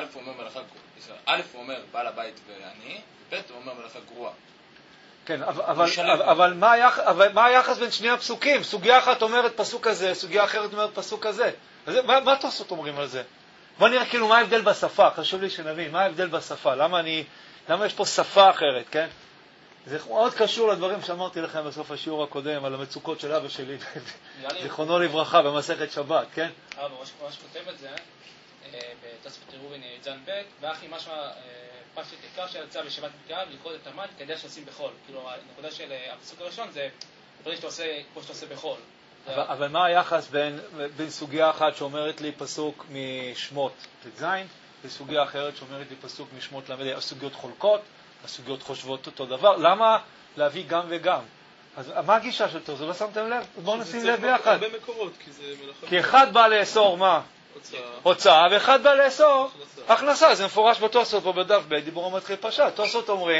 הוא אומר בעל הבית ואני, ב' הוא אומר מלאכה גרועה. כן, אבל מה היחס בין שני הפסוקים? סוגיה אחת אומרת פסוק כזה, סוגיה אחרת אומרת פסוק כזה. מה התוספות אומרים על זה? בוא נראה כאילו מה ההבדל בשפה, חשוב לי שנבין, מה ההבדל בשפה, למה יש פה שפה אחרת, כן? זה מאוד קשור לדברים שאמרתי לכם בסוף השיעור הקודם, על המצוקות של אבא שלי, זיכרונו לברכה, במסכת שבת, כן? אבא, מה שכותב את זה, בתוספות עירובין י"ז ב', ואחי משמע פשט עיקר שיצא בשבת מתקרב, לקרוא את המן כדי שעושים בחול. כאילו, הנקודה של הפסוק הראשון זה דברים שאתה עושה כמו שאתה עושה בחול. אבל מה היחס בין סוגיה אחת שאומרת לי פסוק משמות ט"ז, וסוגיה אחרת שאומרת לי פסוק משמות למד, הסוגיות חולקות, הסוגיות חושבות אותו דבר? למה להביא גם וגם? אז מה הגישה של תוספות? לא שמתם לב? בואו נשים לב ביחד. הרבה מקורות, כי אחד בא לאסור מה? הוצאה, ואחד בא לאסור הכנסה. זה מפורש בתוספות פה בדף ב', דיבור המתחיל פשט. תוספות אומרים,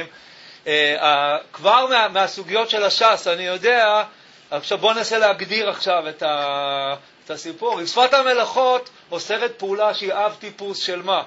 כבר מהסוגיות של הש"ס, אני יודע, עכשיו בואו ננסה להגדיר עכשיו את הסיפור. אם שפת המלאכות אוסרת פעולה שהיא אב טיפוס של מה?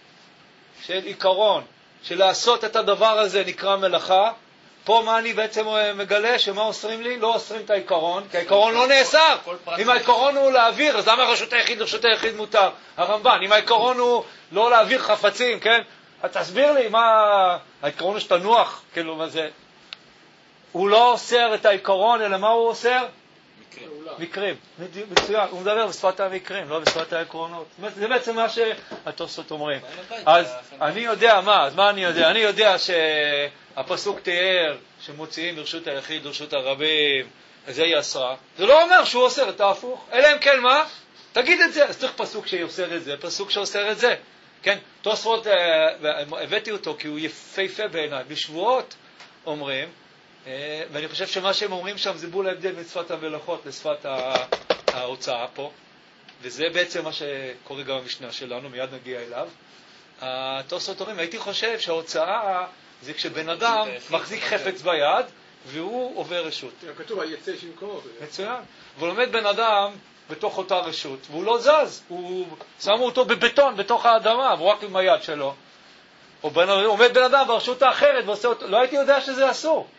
של עיקרון, של לעשות את הדבר הזה נקרא מלאכה. פה מה אני בעצם מגלה? שמה אוסרים לי? לא אוסרים את העיקרון, כי העיקרון לא נאסר. אם העיקרון הוא להעביר, אז למה רשות היחיד מותר? הרמב"ן, אם העיקרון הוא לא להעביר חפצים, כן? אז תסביר לי מה העיקרון הוא שתנוח, כאילו מה זה? הוא לא אוסר את העיקרון, אלא מה הוא אוסר? מקרים. מצוין, הוא מדבר בשפת המקרים, לא בשפת העקרונות. זה בעצם מה שהתוספות אומרים. אז אני יודע מה, אז מה אני יודע? אני יודע שהפסוק תיאר שמוציאים ברשות היחיד, ברשות הרבים, אז זה היא אסרה. זה לא אומר שהוא אוסר את ההפוך, אלא אם כן מה? תגיד את זה. אז צריך פסוק שאוסר את זה, פסוק שאוסר את זה. כן, תוספות, הבאתי אותו כי הוא יפהפה בעיניי. בשבועות אומרים, ואני חושב שמה שהם אומרים שם זה בול ההבדל בין שפת המלאכות לשפת ההוצאה פה, וזה בעצם מה שקורה גם במשנה שלנו, מיד נגיע אליו. התוספות אומרים, הייתי חושב שההוצאה זה כשבן אדם מחזיק חפץ ביד והוא עובר רשות. כתוב, היצא שמקומו. מצוין. אבל עומד בן אדם בתוך אותה רשות, והוא לא זז, שמו אותו בבטון, בתוך האדמה, והוא רק עם היד שלו. או עומד בן אדם ברשות האחרת ועושה אותו, לא הייתי יודע שזה אסור.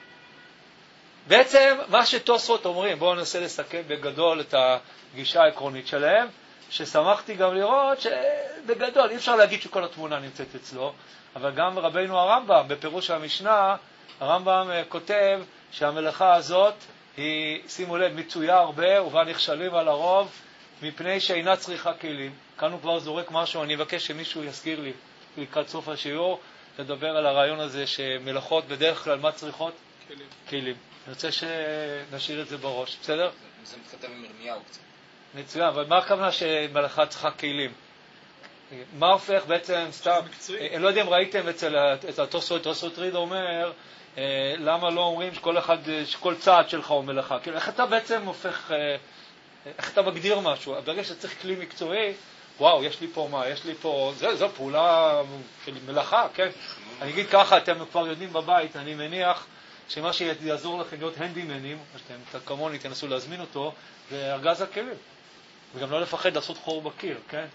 בעצם מה שתוספות אומרים, בואו ננסה לסכם בגדול את הגישה העקרונית שלהם, ששמחתי גם לראות שבגדול אי אפשר להגיד שכל התמונה נמצאת אצלו, אבל גם רבינו הרמב"ם, בפירוש המשנה, הרמב"ם כותב שהמלאכה הזאת היא, שימו לב, מצויה הרבה ובה נכשלים על הרוב, מפני שאינה צריכה כלים. כאן הוא כבר זורק משהו, אני אבקש שמישהו יזכיר לי לקראת סוף השיעור, לדבר על הרעיון הזה שמלאכות בדרך כלל מה צריכות? כלים. כלים. אני רוצה שנשאיר את זה בראש, בסדר? זה מתכתב עם ירמיהו קצת. מצוין, אבל מה הכוונה שמלאכה צריכה כלים? מה הופך בעצם סתם? אני לא יודע אם ראיתם את התוספות ריד אומר, למה לא אומרים שכל צעד שלך הוא מלאכה? כאילו, איך אתה בעצם הופך, איך אתה מגדיר משהו? ברגע שצריך כלי מקצועי, וואו, יש לי פה מה, יש לי פה, זו פעולה של מלאכה, כן? אני אגיד ככה, אתם כבר יודעים בבית, אני מניח שמה שיעזור לכם להיות הנדימנים, שאתם כמוני תנסו להזמין אותו, זה ארגז הכלים. וגם לא לפחד לעשות חור בקיר, כן?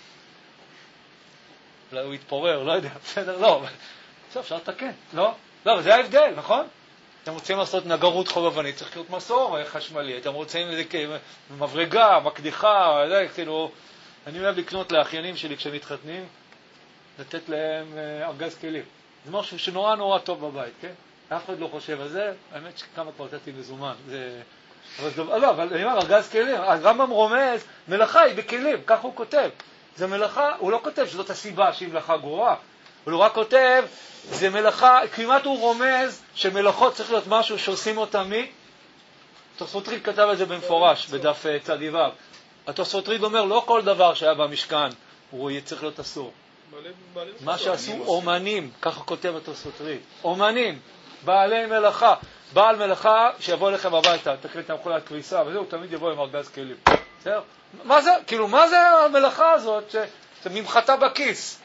אולי הוא יתפורר, לא יודע, בסדר, לא. עכשיו אפשר לתקן, לא? לא, אבל זה ההבדל, נכון? אתם רוצים לעשות נגרות חובבנית, צריך להיות מסור חשמלי, אתם רוצים מברגה, מקדיחה, כאילו, אני אוהב לקנות לאחיינים שלי כשהם מתחתנים, לתת להם ארגז כלים. זה משהו שנורא נורא טוב בבית, כן? אף אחד לא חושב על זה, האמת שכמה כבר נתתי מזומן, זה... אבל אני אומר, ארגז כלים, הרמב"ם רומז, מלאכה היא בכלים, כך הוא כותב. זה מלאכה, הוא לא כותב שזאת הסיבה שהיא מלאכה גרועה, הוא לא רק כותב, זה מלאכה, כמעט הוא רומז שמלאכות צריך להיות משהו שעושים אותה התוספות ריד כתב את זה במפורש, בדף צ"ו. התוספות ריד אומר, לא כל דבר שהיה במשכן הוא צריך להיות אסור. מה שעשו אומנים, ככה כותב התוספות ריד, אומנים, בעלי מלאכה, בעל מלאכה שיבוא לכם הביתה, תקריא את המכולת כביסה, וזהו, תמיד יבוא עם ארגז כלים. בסדר? מה זה? כאילו, מה זה המלאכה הזאת שזה ממחטה בכיס?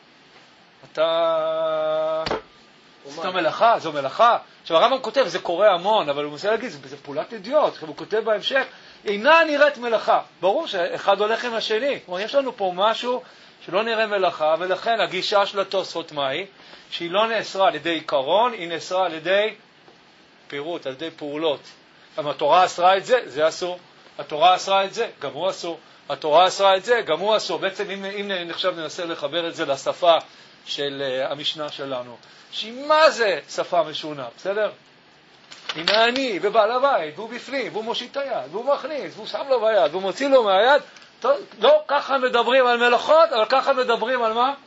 זו מלאכה, זו מלאכה. עכשיו הרמב"ם כותב, זה קורה המון, אבל הוא מנסה להגיד, זה פעולת אידיוט. הוא כותב בהמשך, אינה נראית מלאכה. ברור שאחד הולך עם השני. כלומר, יש לנו פה משהו שלא נראה מלאכה, ולכן הגישה של התוספות מהי, שהיא לא נאסרה על ידי עיקרון, היא נאסרה על ידי פירוט, על ידי פעולות. אבל התורה אסרה את זה, זה אסור. התורה אסרה את זה, גם הוא אסור. התורה אסרה את זה, גם הוא אסור. בעצם אם נחשב ננסה לחבר את זה לשפה של המשנה שלנו, שהיא מה זה שפה משונה, בסדר? הנה אני ובעל הבית, והוא בפנים, והוא מושיט את היד, והוא מכניס, והוא שם לו ביד, והוא מוציא לו מהיד. לא ככה מדברים על מלאכות, אבל ככה מדברים על מה?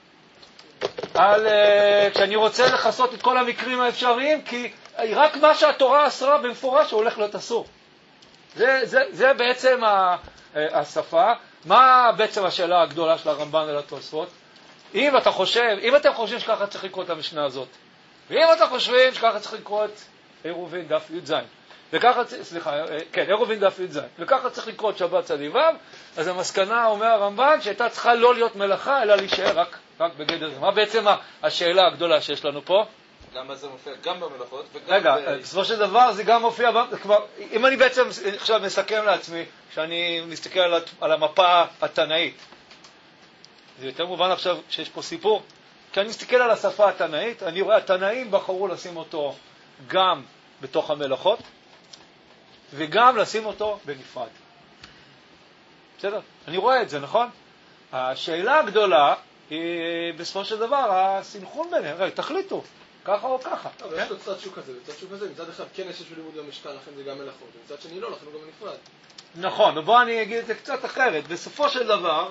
כשאני רוצה לחסות את כל המקרים האפשריים, כי רק מה שהתורה אסרה במפורש הוא הולך להיות אסור. זה בעצם השפה. מה בעצם השאלה הגדולה של הרמב"ן ולתוספות? אם אתם חושבים שככה צריך לקרוא את המשנה הזאת, ואם אתם חושבים שככה צריך לקרוא את עירובין דף י"ז, עירובין דף י"ז, וככה צריך לקרוא את שבת צ"ו, אז המסקנה אומר הרמב"ן שהייתה צריכה לא להיות מלאכה, אלא להישאר רק בגדר זה. מה בעצם השאלה הגדולה שיש לנו פה? למה זה מופיע גם במלאכות וגם... רגע, בסופו של דבר זה גם מופיע, אם אני בעצם עכשיו מסכם לעצמי, שאני מסתכל על המפה התנאית, זה יותר מובן עכשיו שיש פה סיפור, כי אני מסתכל על השפה התנאית, אני רואה, התנאים בחרו לשים אותו גם בתוך המלאכות, וגם לשים אותו בנפרד. בסדר? אני רואה את זה, נכון? השאלה הגדולה היא בסופו של דבר הסנכרון ביניהם. רגע, תחליטו, ככה או ככה. אבל יש לו צד שוק כזה, וצד שוק כזה, מצד אחד כן יש לימוד למשכן, לכן זה גם מלאכות, ומצד שני לא, לכן הוא גם נפרד. נכון, ובוא אני אגיד את זה קצת אחרת. בסופו של דבר,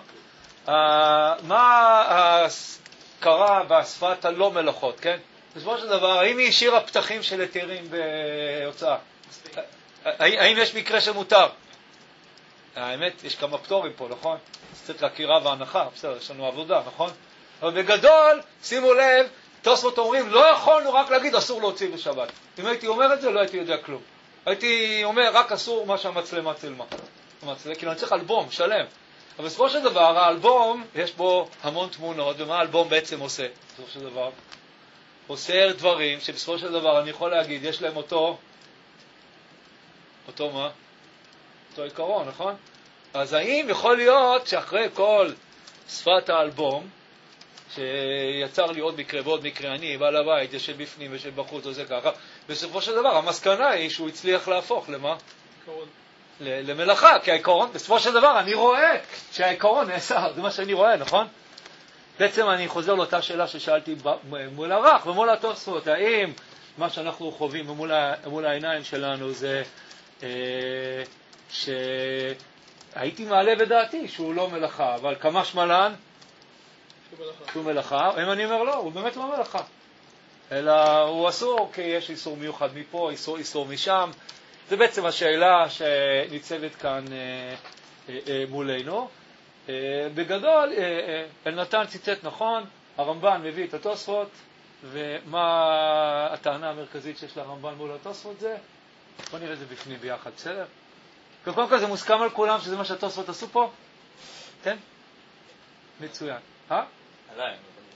מה קרה בשפת הלא מלאכות, כן? בסופו של דבר, האם היא השאירה פתחים של היתרים בהוצאה? האם יש מקרה שמותר? האמת, יש כמה פטורים פה, נכון? קצת להכירה והנחה, בסדר, יש לנו עבודה, נכון? אבל בגדול, שימו לב, תוספות אומרים, לא יכולנו רק להגיד אסור להוציא בשבת. אם הייתי אומר את זה, לא הייתי יודע כלום. הייתי אומר, רק אסור מה שהמצלמה צילמה. כאילו אני צריך אלבום שלם. אבל בסופו של דבר, האלבום, יש בו המון תמונות, ומה האלבום בעצם עושה? בסופו של דבר, עושה דברים שבסופו של דבר אני יכול להגיד, יש להם אותו מה? אותו עיקרון, נכון? אז האם יכול להיות שאחרי כל שפת האלבום, שיצר לי עוד מקרה ועוד מקרה, אני, בעל הבית, יושב בפנים ויושב בחוץ, וזה ככה, בסופו של דבר, המסקנה היא שהוא הצליח להפוך למה? למלאכה, כי העיקרון, בסופו של דבר, אני רואה שהעיקרון נעשה, זה מה שאני רואה, נכון? בעצם אני חוזר לאותה שאלה ששאלתי מול הרח ומול התוספות, האם מה שאנחנו חווים מול העיניים שלנו זה שהייתי מעלה בדעתי שהוא לא מלאכה, אבל כמה שמלן שהוא מלאכה, אם אני אומר לא, הוא באמת לא מלאכה. אלא הוא אסור כי יש איסור מיוחד מפה, איסור משם. זה בעצם השאלה שניצבת כאן מולנו. בגדול, אלנתן ציטט נכון, הרמב"ן מביא את התוספות, ומה הטענה המרכזית שיש לרמב"ן מול התוספות זה? בוא נראה את זה בפנים ביחד, בסדר? קודם כל זה מוסכם על כולם שזה מה שהתוספות עשו פה? כן? מצוין. עליי.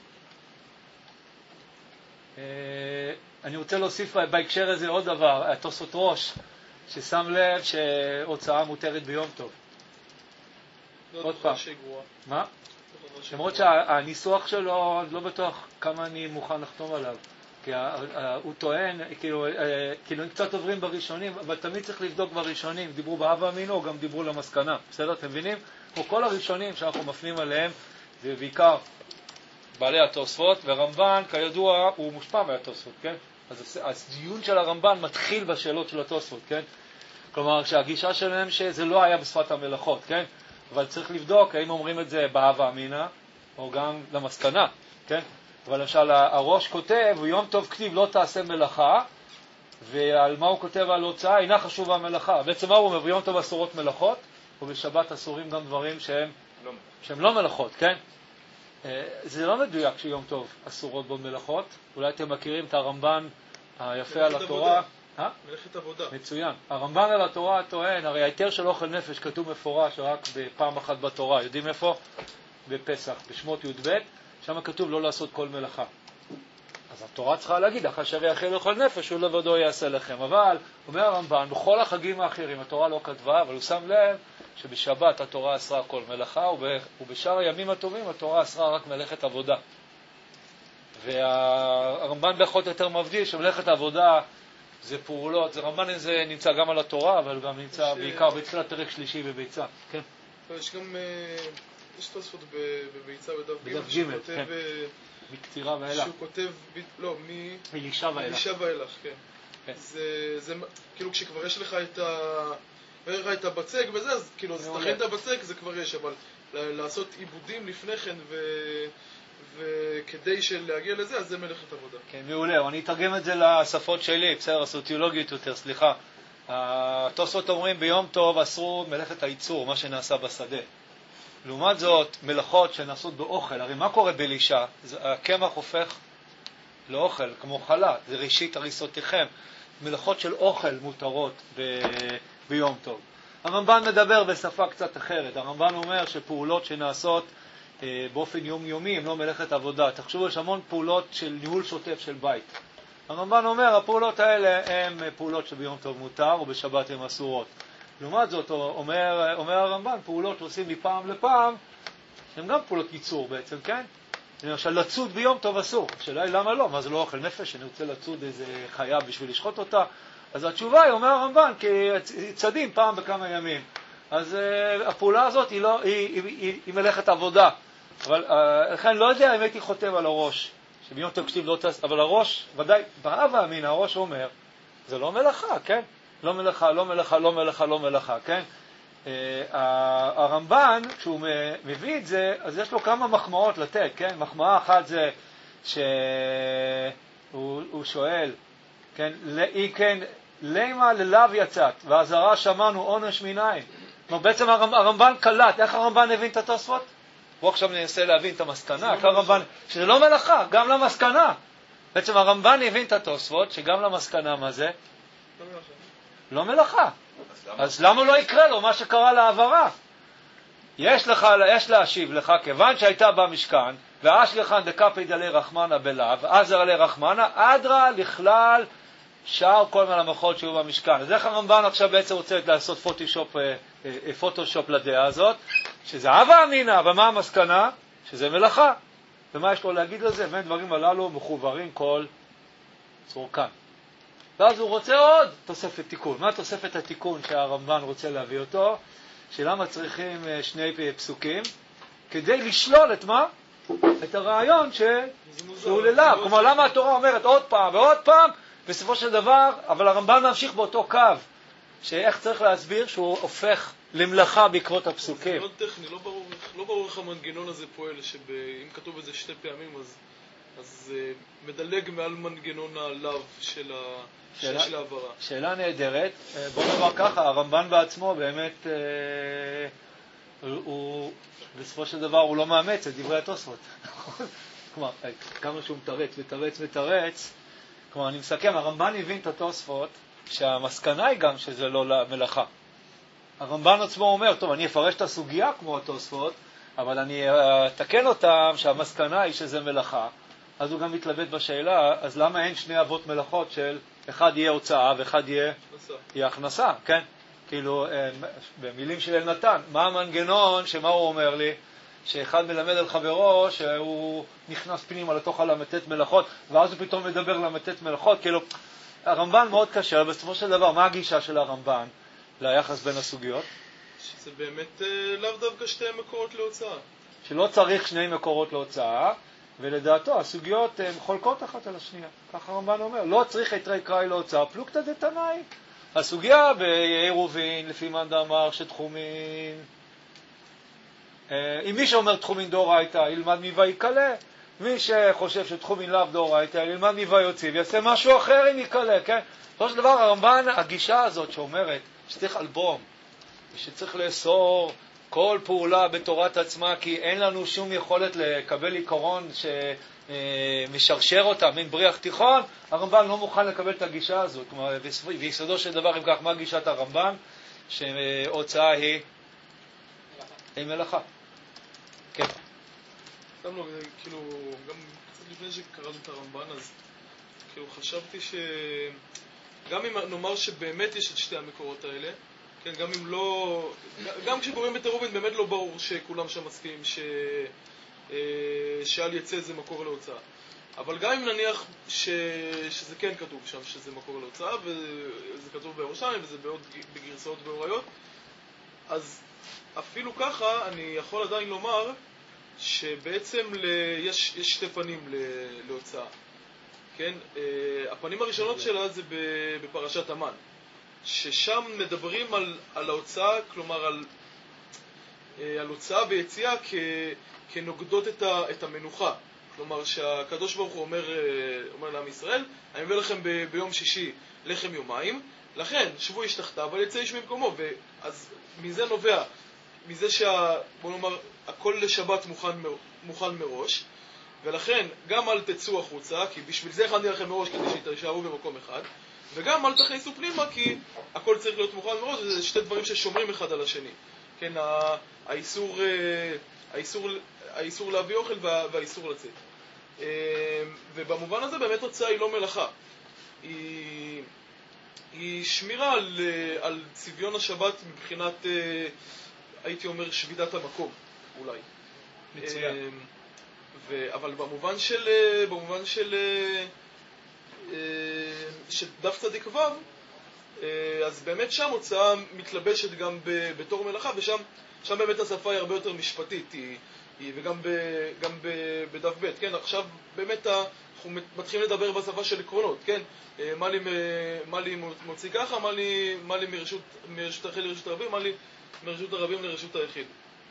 אני רוצה להוסיף בהקשר הזה עוד דבר, התוספות ראש, ששם לב שהוצאה מותרת ביום טוב. עוד פעם. מה? למרות שהניסוח שלו, לא בטוח כמה אני מוכן לחתום עליו. כי הוא טוען, כאילו קצת עוברים בראשונים, אבל תמיד צריך לבדוק בראשונים. דיברו באב אמינו, או גם דיברו למסקנה. בסדר, אתם מבינים? כמו כל הראשונים שאנחנו מפנים עליהם, זה בעיקר בעלי התוספות, והרמב"ן, כידוע, הוא מושפע מהתוספות, כן? אז הדיון של הרמב"ן מתחיל בשאלות של התוספות, כן? כלומר, שהגישה שלהם שזה לא היה בשפת המלאכות, כן? אבל צריך לבדוק האם אומרים את זה באב אמינה, או גם למסקנה, כן? אבל למשל, הראש כותב, ויום טוב כתיב לא תעשה מלאכה, ועל מה הוא כותב על הוצאה? אינה חשובה מלאכה. בעצם מה הוא אומר? ויום טוב אסורות מלאכות, ובשבת אסורים גם דברים שהם לא מלאכות, כן? זה לא מדויק שיום טוב אסורות בו מלאכות. אולי אתם מכירים את הרמב"ן היפה על התורה. מלאכת עבודה. מצוין. הרמב"ן על התורה טוען, הרי ההיתר של אוכל נפש כתוב מפורש רק בפעם אחת בתורה. יודעים איפה? בפסח, בשמות י"ב. שם כתוב לא לעשות כל מלאכה. אז התורה צריכה להגיד, אחר שיאכל אוכל נפש, הוא לבדו יעשה לכם. אבל, אומר הרמב"ן, בכל החגים האחרים, התורה לא כתבה, אבל הוא שם לב שבשבת התורה אסרה כל מלאכה, ובשאר הימים הטובים התורה אסרה רק מלאכת עבודה. והרמב"ן באחות יותר מבדיל שמלאכת עבודה זה פעולות, זה רמב"ן זה נמצא גם על התורה, אבל גם נמצא בעיקר בתחילת פרק שלישי בביצה. כן. יש גם, יש תוספות בביצה בדף ג' שהוא כותב, מקצירה ואילך. שהוא כותב, לא, מאלישע ואילך, כן. זה, כאילו כשכבר יש לך את הבצק וזה, אז כאילו, אז תכן את הבצק זה כבר יש, אבל לעשות עיבודים לפני כן וכדי להגיע לזה, אז זה מלאכת עבודה. כן, מעולה. אני אתרגם את זה לשפות שלי, בסדר, הסוציולוגית יותר, סליחה. התוספות אומרים ביום טוב אסרו מלאכת הייצור, מה שנעשה בשדה. לעומת זאת, מלאכות שנעשות באוכל, הרי מה קורה באלישע? הקמח הופך לאוכל, כמו חלה, זה ראשית הריסותיכם. מלאכות של אוכל מותרות ביום טוב. הרמב"ן מדבר בשפה קצת אחרת. הרמב"ן אומר שפעולות שנעשות באופן יומיומי הם לא מלאכת עבודה. תחשבו, יש המון פעולות של ניהול שוטף של בית. הרמב"ן אומר, הפעולות האלה הן פעולות שביום טוב מותר ובשבת הן אסורות. לעומת זאת, אומר הרמב"ן, פעולות שעושים מפעם לפעם, הן גם פעולות ייצור בעצם, כן? למשל, לצוד ביום טוב אסור. השאלה היא למה לא? מה זה לא אוכל נפש? אני רוצה לצוד איזה חיה בשביל לשחוט אותה? אז התשובה היא, אומר הרמב"ן, כי צדים פעם בכמה ימים. אז הפעולה הזאת היא מלאכת עבודה. אבל לכן לא יודע אם הייתי חותם על הראש, שביום טוב כתיב לא תעשה, אבל הראש, ודאי, באב אמינה, הראש אומר, זה לא מלאכה, כן? לא מלאכה, לא מלאכה, לא מלאכה, לא מלאכה, כן? הרמב"ן, כשהוא מביא את זה, אז יש לו כמה מחמאות לתת, כן? מחמאה אחת זה שהוא שואל, כן? כן, למה ללאו יצאת, והזרה שמענו עונש מנין. בעצם הרמב"ן קלט, איך הרמב"ן הבין את התוספות? בואו עכשיו ננסה להבין את המסקנה, שזה לא מלאכה, גם למסקנה. בעצם הרמב"ן הבין את התוספות, שגם למסקנה מה זה? לא מלאכה. אז למה לא יקרה לו מה שקרה לעברה? יש להשיב לך, כיוון שהייתה במשכן, ואשליחן דקפי דלי רחמנה בלאו, עזר עלי רחמנה, אדרה לכלל שאר כל מלאכות שהיו במשכן. אז איך הרמב"ן עכשיו בעצם רוצה לעשות פוטושופ לדעה הזאת, שזה הווה אמינא, ומה המסקנה? שזה מלאכה. ומה יש לו להגיד לזה? בין דברים הללו מחוברים כל צורכן. ואז הוא רוצה עוד תוספת תיקון. מה תוספת התיקון שהרמב"ן רוצה להביא אותו? שלמה צריכים שני פסוקים? כדי לשלול את מה? את הרעיון שהוא ללאו. כלומר, למה התורה אומרת עוד פעם ועוד פעם, בסופו של דבר, אבל הרמב"ן ממשיך באותו קו, שאיך צריך להסביר שהוא הופך למלאכה בעקבות הפסוקים. זה לא טכני, לא ברור איך. לא ברור איך המנגנון הזה פועל, שאם כתוב את זה 2 פעמים, אז מדלג מעל מנגנון הלאו של שיש להעברה. שאלה נהדרת. בוא נאמר ככה, הרמב"ן בעצמו באמת, הוא בסופו של דבר הוא לא מאמץ את דברי התוספות. כלומר, כמה שהוא מתרץ, כלומר, אני מסכם, הרמב"ן הבין את התוספות, שהמסקנה היא גם שזה לא מלאכה. הרמב"ן עצמו אומר, טוב, אני אפרש את הסוגיה כמו התוספות, אבל אני אתקן אותם שהמסקנה היא שזה מלאכה. אז הוא גם מתלבט בשאלה, אז למה אין 2 אבות מלאכות של אחד יהיה הוצאה ואחד יהיה הכנסה, כן? כאילו, במילים של אלנתן, מה המנגנון, שמה הוא אומר לי? שאחד מלמד על חברו שהוא נכנס פנימה לתוך הלמתת מלאכות, ואז הוא פתאום מדבר למתת מלאכות, כאילו, הרמב"ן מאוד קשה, אבל בסופו של דבר, מה הגישה של הרמב"ן ליחס בין הסוגיות? שזה באמת לאו דווקא 2 מקורות להוצאה. שלא צריך 2 מקורות להוצאה, ולדעתו הסוגיות הן חולקות אחת על השנייה. ככה הרמב"ן אומר, לא צריך יתרי קראי להוצאה, פלוגתא דתנאי. הסוגיה בעירובין, לפי מאן דאמר שתחומין, אם מי שאומר תחומין דאורייתא, ילמד מויקלא. מי שחושב שתחומין לאו דאורייתא, ילמד מויוציא, ויעשה משהו אחר אם יקלא, כן? בסופו של דבר הרמב"ן, הגישה הזאת שאומרת שצריך אלבום, ושצריך לאסור כל פעולה בתורת עצמה, כי אין לנו שום יכולת לקבל עיקרון שמשרשר אותה, מין בריח תיכון, הרמב"ן לא מוכן לקבל את הגישה הזאת. כלומר, ביסודו של דבר, אם כך, מה גישת הרמב"ן? שהוצאה היא מלאכה. כן. סתם לא, כאילו, גם קצת לפני שקראתי את הרמב"ן, אז כאילו חשבתי גם אם נאמר שבאמת יש את 2 המקורות האלה, כן, גם אם לא, גם כשקוראים את עירובין באמת לא ברור שכולם שם מסכימים שעל יצא זה מקור להוצאה. אבל גם אם נניח שזה כן כתוב שם שזה מקור להוצאה, וזה כתוב בירושלים וזה בעוד בגרסאות באוריות, אז אפילו ככה אני יכול עדיין לומר שבעצם יש 2 פנים להוצאה. כן? הפנים הראשונות שלה זה בפרשת המן, ששם מדברים על ההוצאה, כלומר על הוצאה ויציאה כנוגדות את המנוחה. כלומר שהקדוש ברוך הוא אומר לעם ישראל, אני מביא לכם ביום שישי לחם יומיים, לכן שבו איש תחתיו אבל יצא איש ממקומו. אז מזה נובע, מזה בוא נאמר, הכל לשבת מוכן מראש, ולכן גם אל תצאו החוצה, כי בשביל זה הכנתי לכם מראש כדי שתישארו במקום אחד, וגם אל תכניסו פנימה, כי הכל צריך להיות מוכן מראש. זה 2 דברים ששומרים אחד על השני. כן, האיסור להביא אוכל והאיסור לצאת. ובמובן הזה באמת הוצאה היא לא מלאכה. היא שמירה על צביון השבת מבחינת, הייתי אומר, שבידת המקום, אולי. מצוין. אבל במובן של דף צדיק ו', אז באמת שם הוצאה מתלבשת גם בתור מלאכה, ושם באמת השפה היא הרבה יותר משפטית, וגם בדף ב', כן? עכשיו באמת אנחנו מתחילים לדבר בשפה של עקרונות, כן? מה לי מוציא ככה, מה לי מרשות היחיד לרשות הרבים, מה לי מרשות הרבים לרשות היחיד.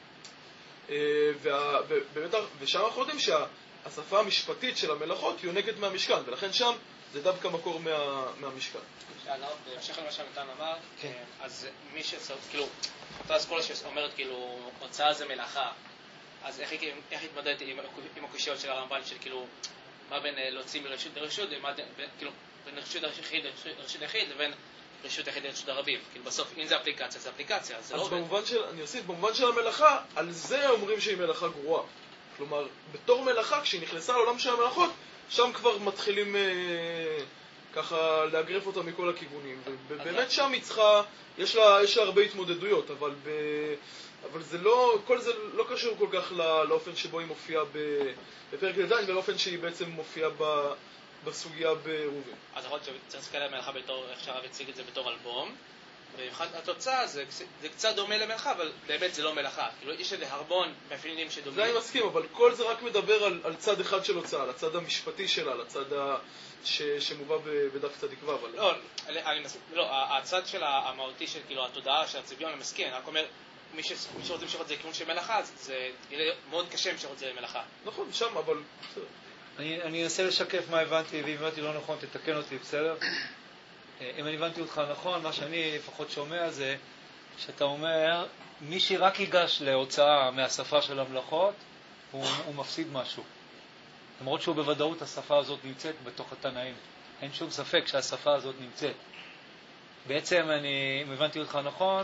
ושם אנחנו יודעים שהשפה המשפטית של המלאכות יונקת מהמשכן, ולכן שם זה דווקא מקור מהמשכן. בהמשך למה שנתן אמר, אז מי כאילו, אותה אסכולה שאומרת כאילו, הוצאה זה מלאכה, אז איך התמודדת עם הקושיות של הרמב"ן, של כאילו, מה בין להוציא מרשות לרשות, כאילו, בין רשות ליחיד לבין רשות היחיד לרשות הרבים. כאילו בסוף, אם זה אפליקציה, זה אפליקציה. אז אני אוסיף, במובן של המלאכה, על זה אומרים שהיא מלאכה גרועה. כלומר, בתור מלאכה, כשהיא נכנסה לעולם של המלאכות, שם כבר מתחילים ככה להגרף אותה מכל הכיוונים. ובאמת שם היא צריכה, יש לה הרבה התמודדויות, אבל זה לא, כל זה לא קשור כל כך לאופן שבו היא מופיעה בפרק ד' ולאופן שהיא בעצם מופיעה בסוגיה בעירובין. אז יכול להיות שצריך להסתכל על המלאכה בתור, איך שהרב הציג את זה בתור אלבום, ובמיוחד התוצאה זה קצת דומה למלאכה, אבל באמת זה לא מלאכה. כאילו יש איזה הרמון מאפיינים שדומים. זה אני מסכים, אבל כל זה רק מדבר על צד אחד של הוצאה, על הצד המשפטי שלה, על הצד שמובא בדף צדיק ו'. לא, הצד של המהותי של כאילו התודעה של הצביון, אני מסכים, אני רק אומר, מי שרוצה למשוך את זה לכיוון של מלאכה, אז זה יהיה מאוד קשה למשוך את זה למלאכה. נכון, שם, אבל... אני אנסה לשקף מה הבנתי, ואם הבנתי לא נכון, תתקן אותי, בסדר? אם אני הבנתי אותך נכון, מה שאני לפחות שומע זה שאתה אומר, מי שרק ייגש להוצאה מהשפה של המלאכות, הוא מפסיד משהו. למרות שהוא בוודאות השפה הזאת נמצאת בתוך התנאים. אין שום ספק שהשפה הזאת נמצאת. בעצם, אם הבנתי אותך נכון,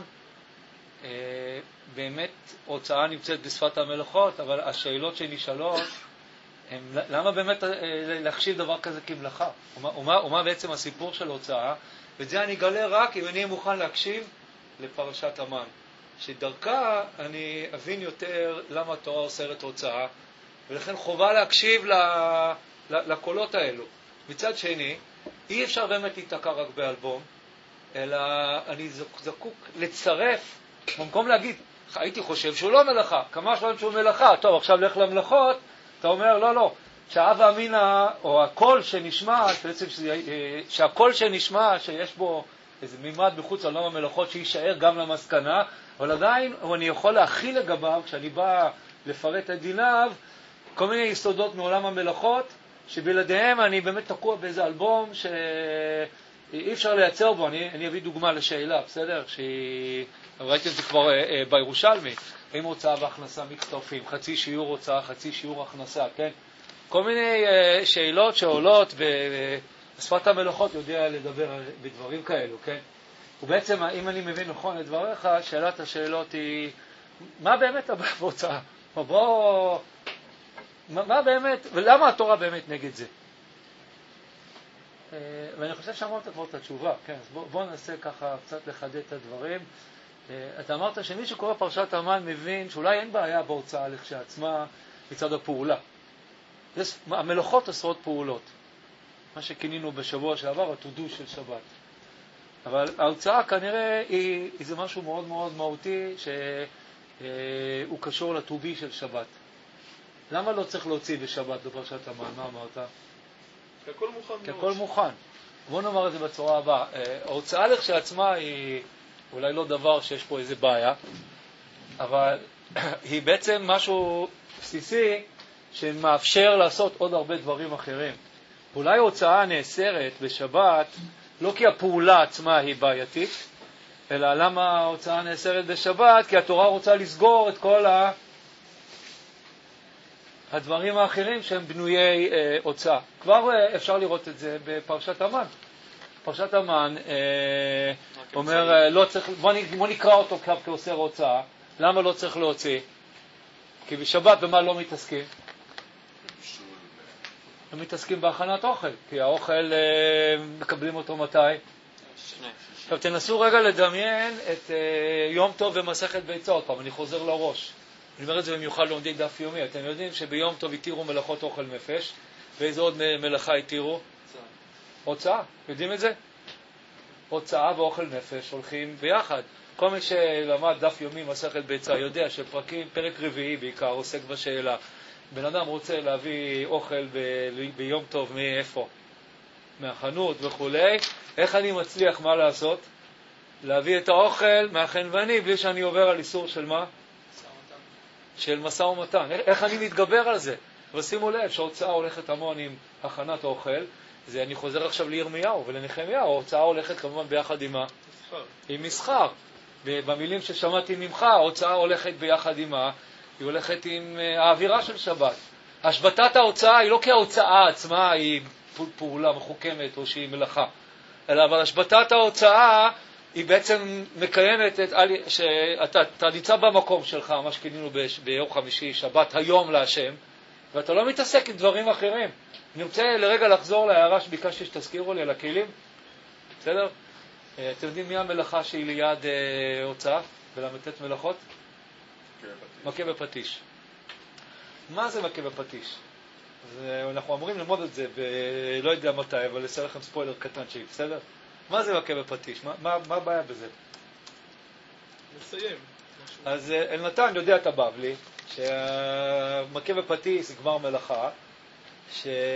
באמת הוצאה נמצאת בשפת המלאכות, אבל השאלות שנשאלות, למה באמת להחשיב דבר כזה כמלאכה? ומה בעצם הסיפור של הוצאה? ואת זה אני אגלה רק אם אני אהיה מוכן להקשיב לפרשת המן. שדרכה אני אבין יותר למה התורה אוסרת הוצאה, ולכן חובה להקשיב לקולות האלו. מצד שני, אי אפשר באמת להתעקע רק באלבום, אלא אני זקוק לצרף, במקום להגיד, הייתי חושב שהוא לא מלאכה, כמה שלום שהוא מלאכה, טוב עכשיו לך למלאכות, אתה אומר לא, שהאב אמינה, או הקול שנשמע, בעצם שהקול שנשמע, שיש בו איזה מימד מחוץ לעולם המלאכות, שישאר גם למסקנה, אבל עדיין אני יכול להכיל לגביו, כשאני בא לפרט את דיניו, כל מיני יסודות מעולם המלאכות, שבלעדיהם אני באמת תקוע באיזה אלבום שאי אפשר לייצר בו. אני אביא דוגמה לשאלה, בסדר? ראיתם את זה כבר בירושלמי, אם הוצאה והכנסה מצטרפים, חצי שיעור הוצאה, חצי שיעור הכנסה, כן? כל מיני שאלות שעולות בשפת המלאכות יודע לדבר בדברים כאלו, כן? ובעצם, אם אני מבין נכון את דבריך, שאלת השאלות היא, מה באמת הבעיה בהוצאה? מה באמת, ולמה התורה באמת נגד זה? ואני חושב שאמרת כבר את התשובה, כן, אז בוא ננסה ככה קצת לחדד את הדברים. אתה אמרת שמי שקורא פרשת המן מבין שאולי אין בעיה בהוצאה לכשעצמה מצד הפעולה. המלאכות עשרות פעולות, מה שכינינו בשבוע שעבר, התודו של שבת. אבל ההוצאה כנראה היא זה משהו מאוד מאוד מהותי שהוא קשור לטובי של שבת. למה לא צריך להוציא בשבת בפרשת המן? מה אמרת? כי הכל מוכן. כי הכל מוכן. בוא נאמר את זה בצורה הבאה. ההוצאה לכשעצמה היא אולי לא דבר שיש פה איזה בעיה, אבל היא בעצם משהו בסיסי שמאפשר לעשות עוד הרבה דברים אחרים. אולי ההוצאה נאסרת בשבת לא כי הפעולה עצמה היא בעייתית, אלא למה ההוצאה נאסרת בשבת? כי התורה רוצה לסגור את כל הדברים האחרים שהם בנויי הוצאה. כבר אפשר לראות את זה בפרשת המן. פרשת המן אומר, לא צריך, בוא נקרא אותו כאוסר הוצאה. למה לא צריך להוציא? כי בשבת במה לא מתעסקים? לא מתעסקים בהכנת אוכל, כי האוכל מקבלים אותו מתי? עכשיו תנסו רגע לדמיין את יום טוב במסכת ביצות. פעם אני חוזר לראש. אני אומר את זה במיוחד לומדי דף יומי. אתם יודעים שביום טוב התירו מלאכות אוכל נפש, ואיזה עוד מלאכה התירו? הוצאה. יודעים את זה? הוצאה ואוכל נפש הולכים ביחד. כל מי שלמד דף יומי מסכת ביצה יודע פרק רביעי בעיקר עוסק בשאלה. בן אדם רוצה להביא אוכל ביום טוב מאיפה? מהחנות וכולי. איך אני מצליח מה לעשות? להביא את האוכל מהחנווני בלי שאני עובר על איסור של מה? של משא ומתן. איך אני מתגבר על זה? ושימו לב שההוצאה הולכת המון עם הכנת האוכל. זה אני חוזר עכשיו לירמיהו ולנחמיה. ההוצאה הולכת כמובן ביחד עם עם מסחר. במילים ששמעתי ממך, ההוצאה הולכת ביחד עם היא הולכת עם האווירה של שבת. השבתת ההוצאה היא לא כי ההוצאה עצמה היא פעולה מחוכמת או שהיא מלאכה, אלא אבל השבתת ההוצאה היא בעצם מקיימת שאתה נמצא במקום שלך, מה שכינינו ביום חמישי, שבת היום להשם, ואתה לא מתעסק עם דברים אחרים. אני רוצה לרגע לחזור להערה שביקשתי שתזכירו לי על הכלים. בסדר? אתם יודעים מי המלאכה שהיא ליד הוצאה ולמתת מלאכות? מכה בפטיש. מה זה מכה בפטיש? אנחנו אמורים ללמוד את זה לא יודע מתי, אבל אעשה לכם ספוילר קטן שלי, בסדר? מה זה מכה בפטיש? מה הבעיה בזה? נסיים. אז אלנתן יודע את הבבלי, שמכה בפטיש זה כבר מלאכה,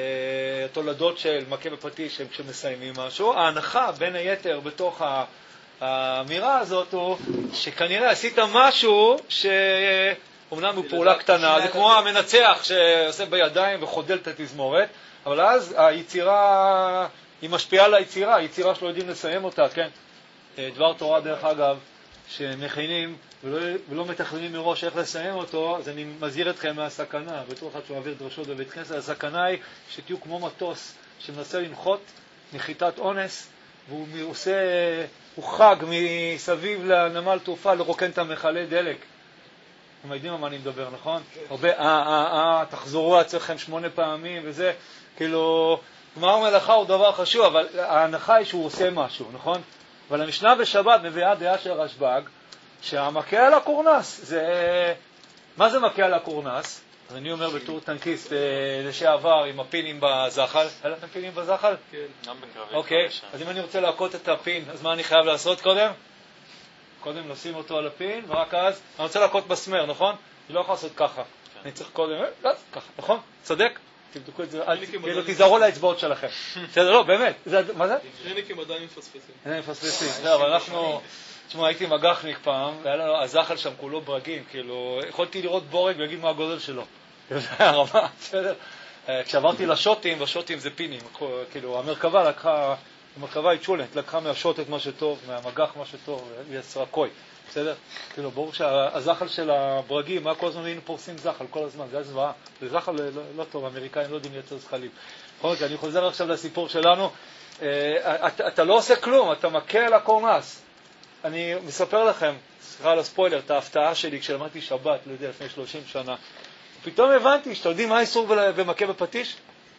שהתולדות של מכה בפטיש הם כשמסיימים משהו. ההנחה בין היתר בתוך האמירה הזאת הוא שכנראה עשית משהו שאומנם הוא פעולה קטנה, זה כמו המנצח שעושה בידיים וחודל את התזמורת, אבל אז היצירה, היא משפיעה על היצירה, היצירה שלא יודעים לסיים אותה, כן? דבר תורה דרך אגב, שמכינים ולא מתכננים מראש איך לסיים אותו, אז אני מזהיר אתכם מהסכנה, בתור אחד שמעביר דרשות בבית כנסת, הסכנה היא שתהיו כמו מטוס שמנסה לנחות נחיתת אונס, והוא חג מסביב לנמל תעופה לרוקן את המכלי דלק. אתם יודעים מה אני מדבר, נכון? הרבה, תחזרו אצלכם 8 פעמים וזה, כאילו, גמר מלאכה הוא דבר חשוב, אבל ההנחה היא שהוא עושה משהו, נכון? אבל המשנה בשבת מביאה דעה של רשב"ג, שהמכה על הקורנס, מה זה מכה על הקורנס? אז אני אומר בתור טנקיסט לשעבר עם הפינים בזחל, היה לכם פינים בזחל? כן. גם בקרבים. אוקיי, אז אם אני רוצה להכות את הפין, אז מה אני חייב לעשות קודם? קודם לשים אותו על הפין, ורק אז, אני רוצה להכות בסמר, נכון? אני לא יכול לעשות ככה. אני צריך קודם, ככה, נכון? צודק? תבדקו את זה, כאילו תיזהרו לאצבעות שלכם. בסדר, לא, באמת. מה זה? שניניקים עדיין מפספסים. עדיין מפספסים. לא, אבל אנחנו, תשמע, הייתי מגחניק פעם, והיה לנו, הזחל שם כולו ברגים, כאילו, יכולתי לראות בורג ולהגיד מה הגודל שלו. זה היה רמה, בסדר? כשעברתי לשוטים, בשוטים זה פינים, כאילו, המרכבה היא צ'ולנט, לקחה מהשוט את מה שטוב, מהמגח מה שטוב, היא יצרה קוי, בסדר? כאילו, ברור שהזחל של הברגים, מה כל הזמן היינו פורסים זחל כל הזמן, זה הזוועה, זה זחל לא טוב, האמריקאים לא יודעים לייצר זחלים. אוקיי, אני חוזר עכשיו לסיפור שלנו, אתה לא עושה כלום, אתה מכה על הקורנס. אני מספר לכם, סליחה על הספוילר, את ההפתעה שלי כשלמדתי שבת, לא יודע, לפני 30 שנה. פתאום הבנתי שאתה יודעים מה האיסור במכה בפטיש?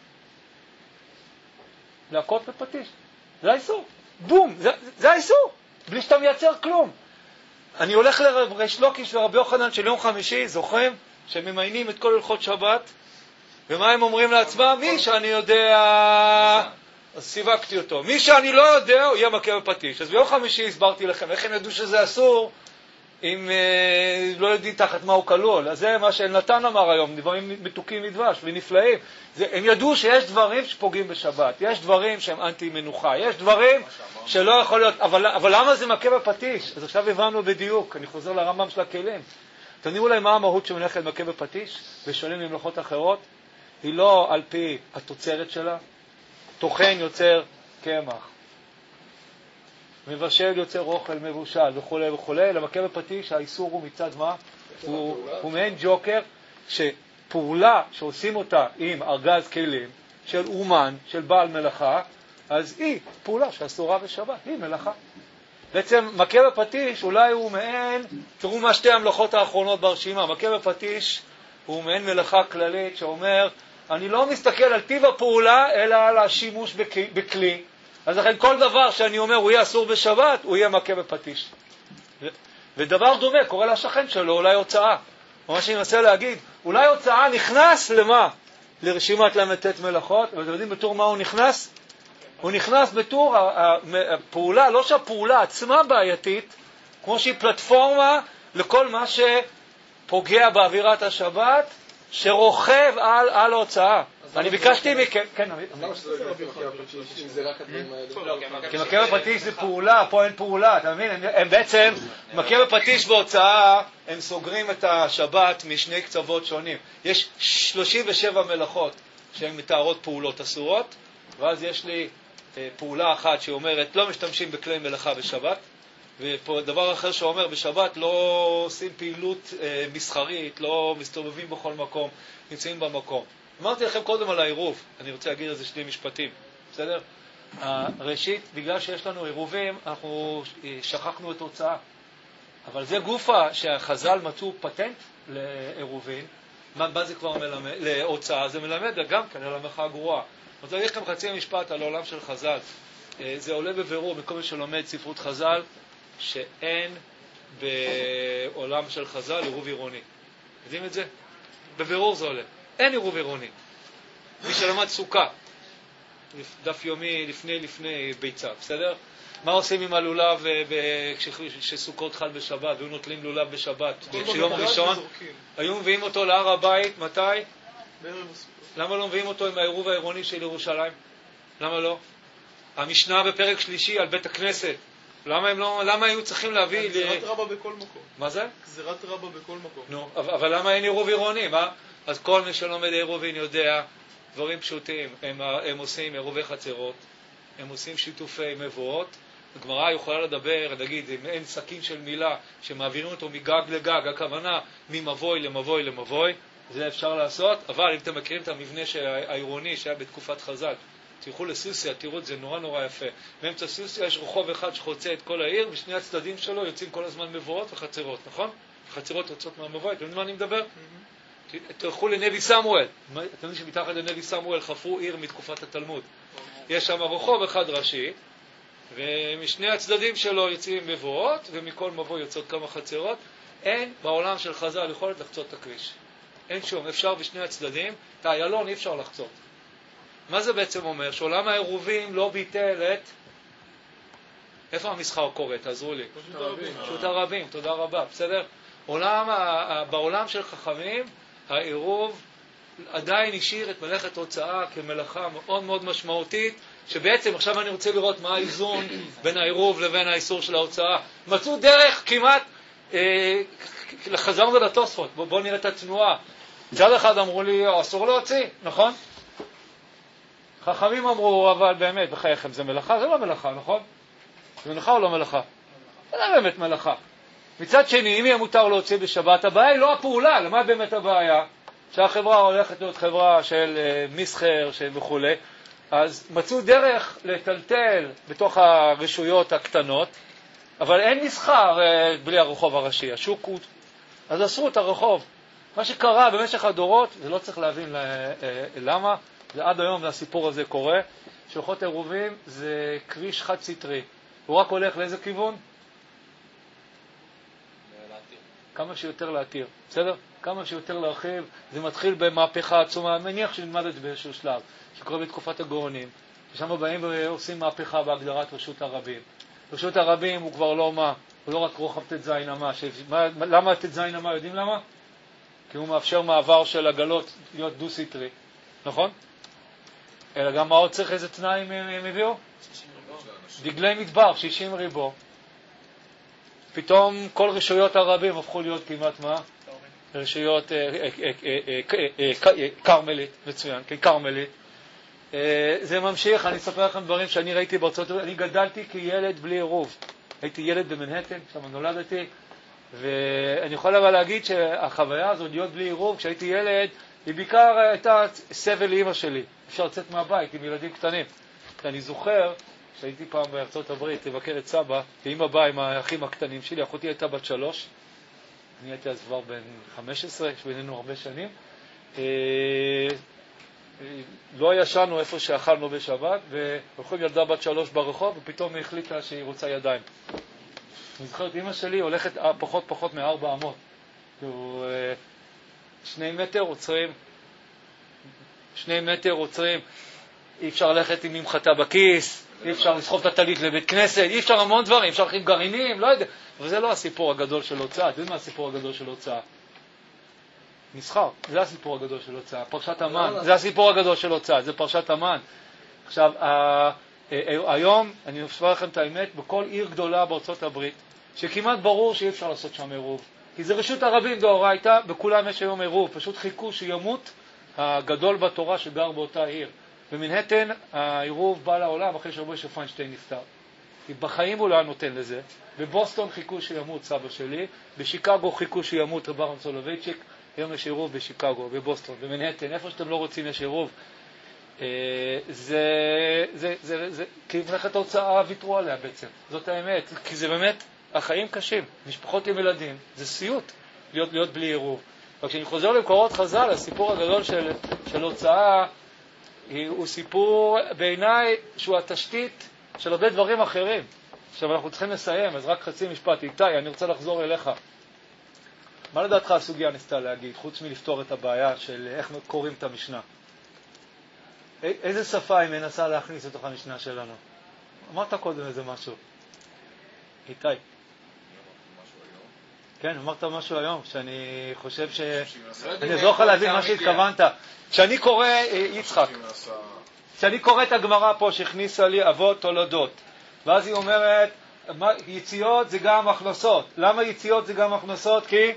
להכות בפטיש. זה האיסור. בום, זה האיסור. בלי שאתה מייצר כלום. אני הולך לריש לוקיש ורבי יוחנן של יום חמישי, זוכרים? שהם ממיינים את כל הלכות שבת, ומה הם אומרים לעצמם? מי שאני יודע, אז סיווקתי אותו. מי שאני לא יודע, הוא יהיה מכה בפטיש. אז ביום חמישי הסברתי לכם, איך הם ידעו שזה אסור, אם לא יודעים תחת מה הוא כלול. אז זה מה שנתן אמר היום, דברים מתוקים מדבש ונפלאים. הם ידעו שיש דברים שפוגעים בשבת, יש דברים שהם אנטי מנוחה, יש דברים שלא יכול להיות, אבל למה זה מכה בפטיש? אז עכשיו הבנו בדיוק, אני חוזר לרמב"ם של הכלים. תניעו אולי מה המהות שמונחת מכה בפטיש, ושואלים ממלכות אחרות, היא לא על פי התוצרת שלה, טוחן יוצר קמח, מבשל יוצר אוכל מבושל וכו' וכו', למכה בפטיש האיסור הוא מצד מה? הוא מעין ג'וקר, שפעולה שעושים אותה עם ארגז כלים של אומן, של בעל מלאכה, אז היא פעולה שאסורה בשבת, היא מלאכה. בעצם מכה בפטיש אולי הוא מעין, תראו מה שתי המלאכות האחרונות ברשימה, מכה בפטיש הוא מעין מלאכה כללית שאומר, אני לא מסתכל על טיב הפעולה אלא על השימוש בכלי. אז לכן כל דבר שאני אומר הוא יהיה אסור בשבת, הוא יהיה מכה בפטיש. ודבר דומה קורה לשכן שלו, אולי הוצאה. מה שאני מנסה להגיד, אולי הוצאה נכנס למה? לרשימת למתת מלאכות, ואתם יודעים בתור מה הוא נכנס? הוא נכנס בתור הפעולה, לא שהפעולה עצמה בעייתית, כמו שהיא פלטפורמה לכל מה שפוגע באווירת השבת, שרוכב על ההוצאה. אני ביקשתי מכם, כן, למה שזה לא מכה בפטיש, אם זה רק הדברים האלה? כי מכה בפטיש זה פעולה, פה אין פעולה, אתה מבין? הם בעצם, מכה בפטיש והוצאה, הם סוגרים את השבת משני קצוות שונים. יש 37 מלאכות שהן מתארות פעולות אסורות, ואז יש לי פעולה אחת שאומרת, לא משתמשים בכלי מלאכה בשבת, ופה דבר אחר שאומר, בשבת לא עושים פעילות מסחרית, לא מסתובבים בכל מקום, נמצאים במקום. אמרתי לכם קודם על העירוב, אני רוצה להגיד על זה 2 משפטים, בסדר? ראשית, בגלל שיש לנו עירובים, אנחנו שכחנו את הוצאה. אבל זה גופה שהחז"ל מצאו פטנט לעירובים, מה זה כבר מלמד? להוצאה, זה מלמד גם כן על המלאכה הגרועה. אני רוצה להגיד לכם חצי משפט על העולם של חז"ל. זה עולה בבירור מכל מי שלומד ספרות חז"ל, שאין בעולם של חז"ל עירוב עירוני. יודעים את זה? בבירור זה עולה. אין עירוב עירוני. מי שלמד סוכה, דף יומי לפני ביצה, בסדר? מה עושים עם הלולב כשסוכות חל בשבת, והיו נוטלים לולב בשבת, שיום ראשון? היו מביאים אותו להר הבית, מתי? למה לא מביאים אותו עם העירוב העירוני של ירושלים? למה לא? המשנה בפרק 3 על בית הכנסת, למה היו צריכים להביא... גזירת רבא בכל מקום. מה זה? גזירת רבא בכל מקום. נו, אבל למה אין עירוב עירוני? אז כל מי שלומד עירובין יודע דברים פשוטים. הם עושים עירובי חצרות, הם עושים שיתופי מבואות. הגמרא יכולה לדבר, נגיד, אם אין סכין של מילה שמעבירים אותו מגג לגג, הכוונה ממבוי למבוי למבוי, זה אפשר לעשות, אבל אם אתם מכירים את המבנה העירוני שהיה בתקופת חז"ל, תלכו לסוסיה, תראו את זה נורא נורא יפה. באמצע סוסיה יש רחוב אחד שחוצה את כל העיר, ושני הצדדים שלו יוצאים כל הזמן מבואות וחצרות, נכון? חצרות יוצאות מהמבואות, אתם יודעים מה אני מדבר? תלכו לנבי סמואל, אתם יודעים שמתחת לנבי סמואל חפרו עיר מתקופת התלמוד. יש שם רחוב אחד ראשי, ומשני הצדדים שלו יוצאים מבואות, ומכל מבוא יוצאות כמה חצרות. אין בעולם של חז"ל יכולת לחצות את הכביש. אין שום, אפשר בשני הצדדים, את האיילון אי אפשר לחצות. מה זה בעצם אומר? שעולם העירובים לא ביטל את... איפה המסחר קורה? תעזרו לי. פשוט הרבים, תודה רבה, בסדר? בעולם של חכמים, העירוב עדיין השאיר את מלאכת הוצאה כמלאכה מאוד מאוד משמעותית, שבעצם עכשיו אני רוצה לראות מה האיזון בין העירוב לבין האיסור של ההוצאה. מצאו דרך כמעט, חזרנו לתוספות, בואו נראה את התנועה. צד אחד אמרו לי, אסור להוציא, נכון? חכמים אמרו, אבל באמת, בחייכם, זה מלאכה? זה לא מלאכה, נכון? זה מלאכה או לא מלאכה? זה לא באמת מלאכה. מצד שני, אם יהיה מותר להוציא בשבת, הבעיה היא לא הפעולה, למה באמת הבעיה? שהחברה הולכת להיות חברה של מסחר וכו', אז מצאו דרך לטלטל בתוך הרשויות הקטנות, אבל אין מסחר בלי הרחוב הראשי, השוק הוא... אז אסרו את הרחוב. מה שקרה במשך הדורות, זה לא צריך להבין למה, זה עד היום הסיפור הזה קורה, שלוחות עירובים זה כביש חד סטרי, הוא רק הולך לאיזה כיוון? כמה שיותר להתיר, בסדר? כמה שיותר להרחיב, זה מתחיל במהפכה עצומה, מניח שנלמד את זה באיזשהו שלב, שקורה בתקופת הגאונים, ושם באים ועושים מהפכה בהגדרת רשות הרבים. רשות הרבים הוא כבר לא מה, הוא לא רק רוחב תזין אמה, למה תזין אמה, יודעים למה? כי הוא מאפשר מעבר של עגלות להיות דו-סטרי, נכון? אלא גם מה עוד צריך, איזה תנאי הם הביאו? דגלי מדבר, 60 ריבו. פתאום כל רשויות הרבים הפכו להיות כמעט מה? רשויות קרמלית, מצוין, כקרמלית. זה ממשיך, אני אספר לכם דברים שאני ראיתי בארצות הברית. אני גדלתי כילד בלי עירוב. הייתי ילד במנהטן, שם נולדתי, ואני יכול אבל להגיד שהחוויה הזאת להיות בלי עירוב, כשהייתי ילד, היא בעיקר הייתה סבל לאמא שלי. אפשר לצאת מהבית עם ילדים קטנים. אני זוכר שהייתי פעם בארצות הברית לבקר את סבא, ואמא באה עם האחים הקטנים שלי, אחותי הייתה בת 3, אני הייתי אז כבר בן 15, יש בינינו הרבה שנים. לא ישנו איפה שאכלנו בשבת, והולכים ילדה בת 3 ברחוב, ופתאום היא החליטה שהיא רוצה ידיים. אני זוכר את אמא שלי הולכת פחות מ4 אמות. 2 מטר עוצרים, 2 מטר עוצרים, אי אפשר ללכת עם ממחטה בכיס, אי אפשר לסחוב את הטלית לבית כנסת, אי אפשר המון דברים, אי אפשר להכין גרעינים, לא יודע. אבל זה לא הסיפור הגדול של הוצאה. אתם יודעים מה הסיפור הגדול של הוצאה? מסחר, זה הסיפור הגדול של הוצאה. פרשת המן, זה הסיפור הגדול של הוצאה, זה פרשת המן. עכשיו, היום, אני אספר לכם את האמת, בכל עיר גדולה בארצות הברית, שכמעט ברור שאי אפשר לעשות שם עירוב. כי זה רשות הרבים דאורייתא, בכולם יש היום עירוב. פשוט חיכו שימות הגדול בתורה שגר באותה עיר. במנהטן העירוב בא לעולם אחרי שמשה פיינשטיין נפטר. כי בחיים הוא לא היה נותן לזה. בבוסטון חיכו שימות סבא שלי, בשיקגו חיכו שימות רב אהרון סולובייצ'יק, היום יש עירוב בשיקגו, בבוסטון, במנהטן, איפה שאתם לא רוצים יש עירוב. כי מלאכת ההוצאה ויתרו עליה בעצם, זאת האמת, כי זה באמת, החיים קשים, משפחות עם ילדים, זה סיוט להיות בלי עירוב. וכשאני חוזר למקורות חז"ל, הסיפור הגדול של הוצאה, הוא סיפור בעיניי שהוא התשתית של הרבה דברים אחרים. עכשיו אנחנו צריכים לסיים, אז רק חצי משפט. איתי, אני רוצה לחזור אליך. מה לדעתך הסוגיה ניסתה להגיד, חוץ מלפתור את הבעיה של איך קוראים את המשנה? איזה שפה היא מנסה להכניס לתוך המשנה שלנו? אמרת קודם איזה משהו. איתי. כן, אמרת משהו היום, שאני חושב אני לא יכול להבין מה שהתכוונת. כשאני קורא, יצחק, כשאני קורא את הגמרא פה שהכניסה לי אבות תולדות, ואז היא אומרת, יציאות זה גם הכנסות. למה יציאות זה גם הכנסות? כי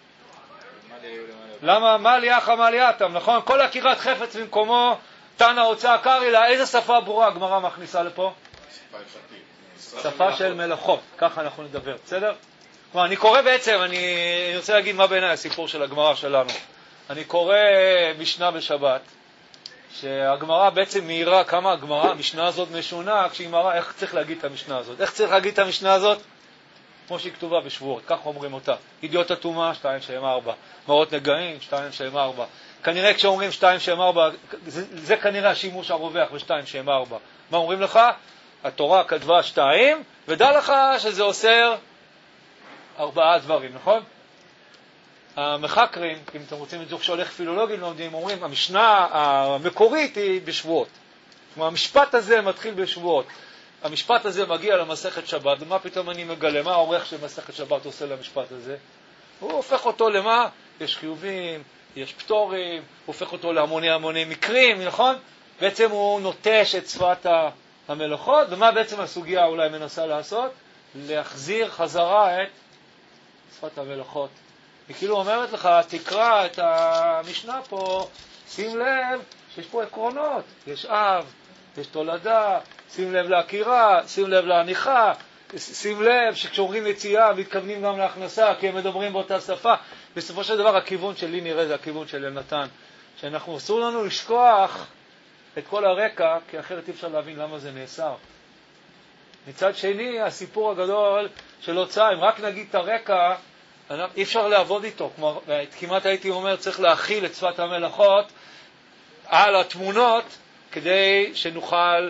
למה מליאך מליאתם, נכון? כל עקירת חפץ במקומו, תנא הוצאה קרעי, איזה שפה ברורה הגמרא מכניסה לפה? שפה של מלאכות, ככה אנחנו נדבר, בסדר? כלומר, אני קורא בעצם, אני רוצה להגיד מה בעיניי הסיפור של הגמרא שלנו. אני קורא משנה בשבת, שהגמרא בעצם מהירה כמה הגמרא, המשנה הזאת משונה, כשהיא מראה איך צריך להגיד את המשנה הזאת. איך צריך להגיד את המשנה הזאת? כמו שהיא כתובה בשבועות, כך אומרים אותה. ידיעות הטומאה, 2 שהם 4. מעות נגעים, 2 שהם 4. כנראה כשאומרים 2 שהם 4, זה כנראה השימוש הרווח ב2 שהם 4. מה אומרים לך? התורה כתבה 2, ודע לך שזה אוסר 4 דברים, נכון? המחקרים, אם אתם רוצים לדעת שהולך פילולוגי לומדים, אומרים, המשנה המקורית היא בשבועות. כלומר, המשפט הזה מתחיל בשבועות. המשפט הזה מגיע למסכת שבת, ומה פתאום אני מגלה? מה העורך של מסכת שבת עושה למשפט הזה? הוא הופך אותו למה? יש חיובים, יש פטורים, הוא הופך אותו להמוני מקרים, נכון? בעצם הוא נוטש את שפת המלאכות, ומה בעצם הסוגיה אולי מנסה לעשות? להחזיר חזרה את שפת המלאכות. היא כאילו אומרת לך, תקרא את המשנה פה, שים לב שיש פה עקרונות, יש אב, יש תולדה, שים לב להכירה, שים לב להניחה, שים לב שכשאומרים יציאה מתכוונים גם להכנסה, כי הם מדברים באותה שפה. בסופו של דבר הכיוון שלי נראה זה הכיוון של נתן, שאנחנו אסור לנו לשכוח את כל הרקע, כי אחרת אי אפשר להבין למה זה נאסר. מצד שני, הסיפור הגדול של הוצאה, אם רק נגיד את הרקע, אי אפשר לעבוד איתו. כלומר, כמעט הייתי אומר, צריך להכיל את שפת המלאכות על התמונות, כדי שנוכל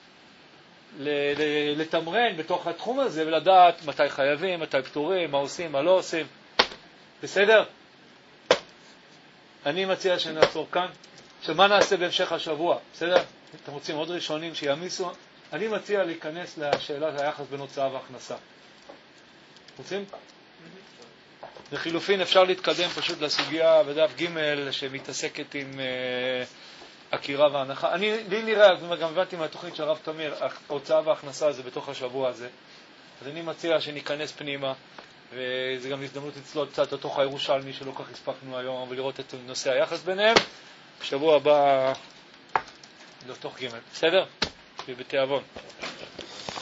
לתמרן בתוך התחום הזה, ולדעת מתי חייבים, מתי פטורים, מה עושים, מה לא עושים. בסדר? אני מציע שנעצור כאן. שמה נעשה בהמשך השבוע? בסדר? אתם רוצים עוד ראשונים שימיסו? אני מציע להיכנס לשאלת היחס בין הוצאה והכנסה. רוצים? לחילופין אפשר להתקדם פשוט לסוגיה בדף ג' שמתעסקת עם עקירה והנחה. לי נראה, גם הבנתי מהתוכנית של הרב תמיר, ההוצאה וההכנסה זה בתוך השבוע הזה. אז אני מציע שניכנס פנימה, וזה גם הזדמנות לצלול קצת לתוך הירושלמי שלא כך הספקנו היום, ולראות את נושא היחס ביניהם. בשבוע הבא לתוך ג'. בסדר? בבתי אבון.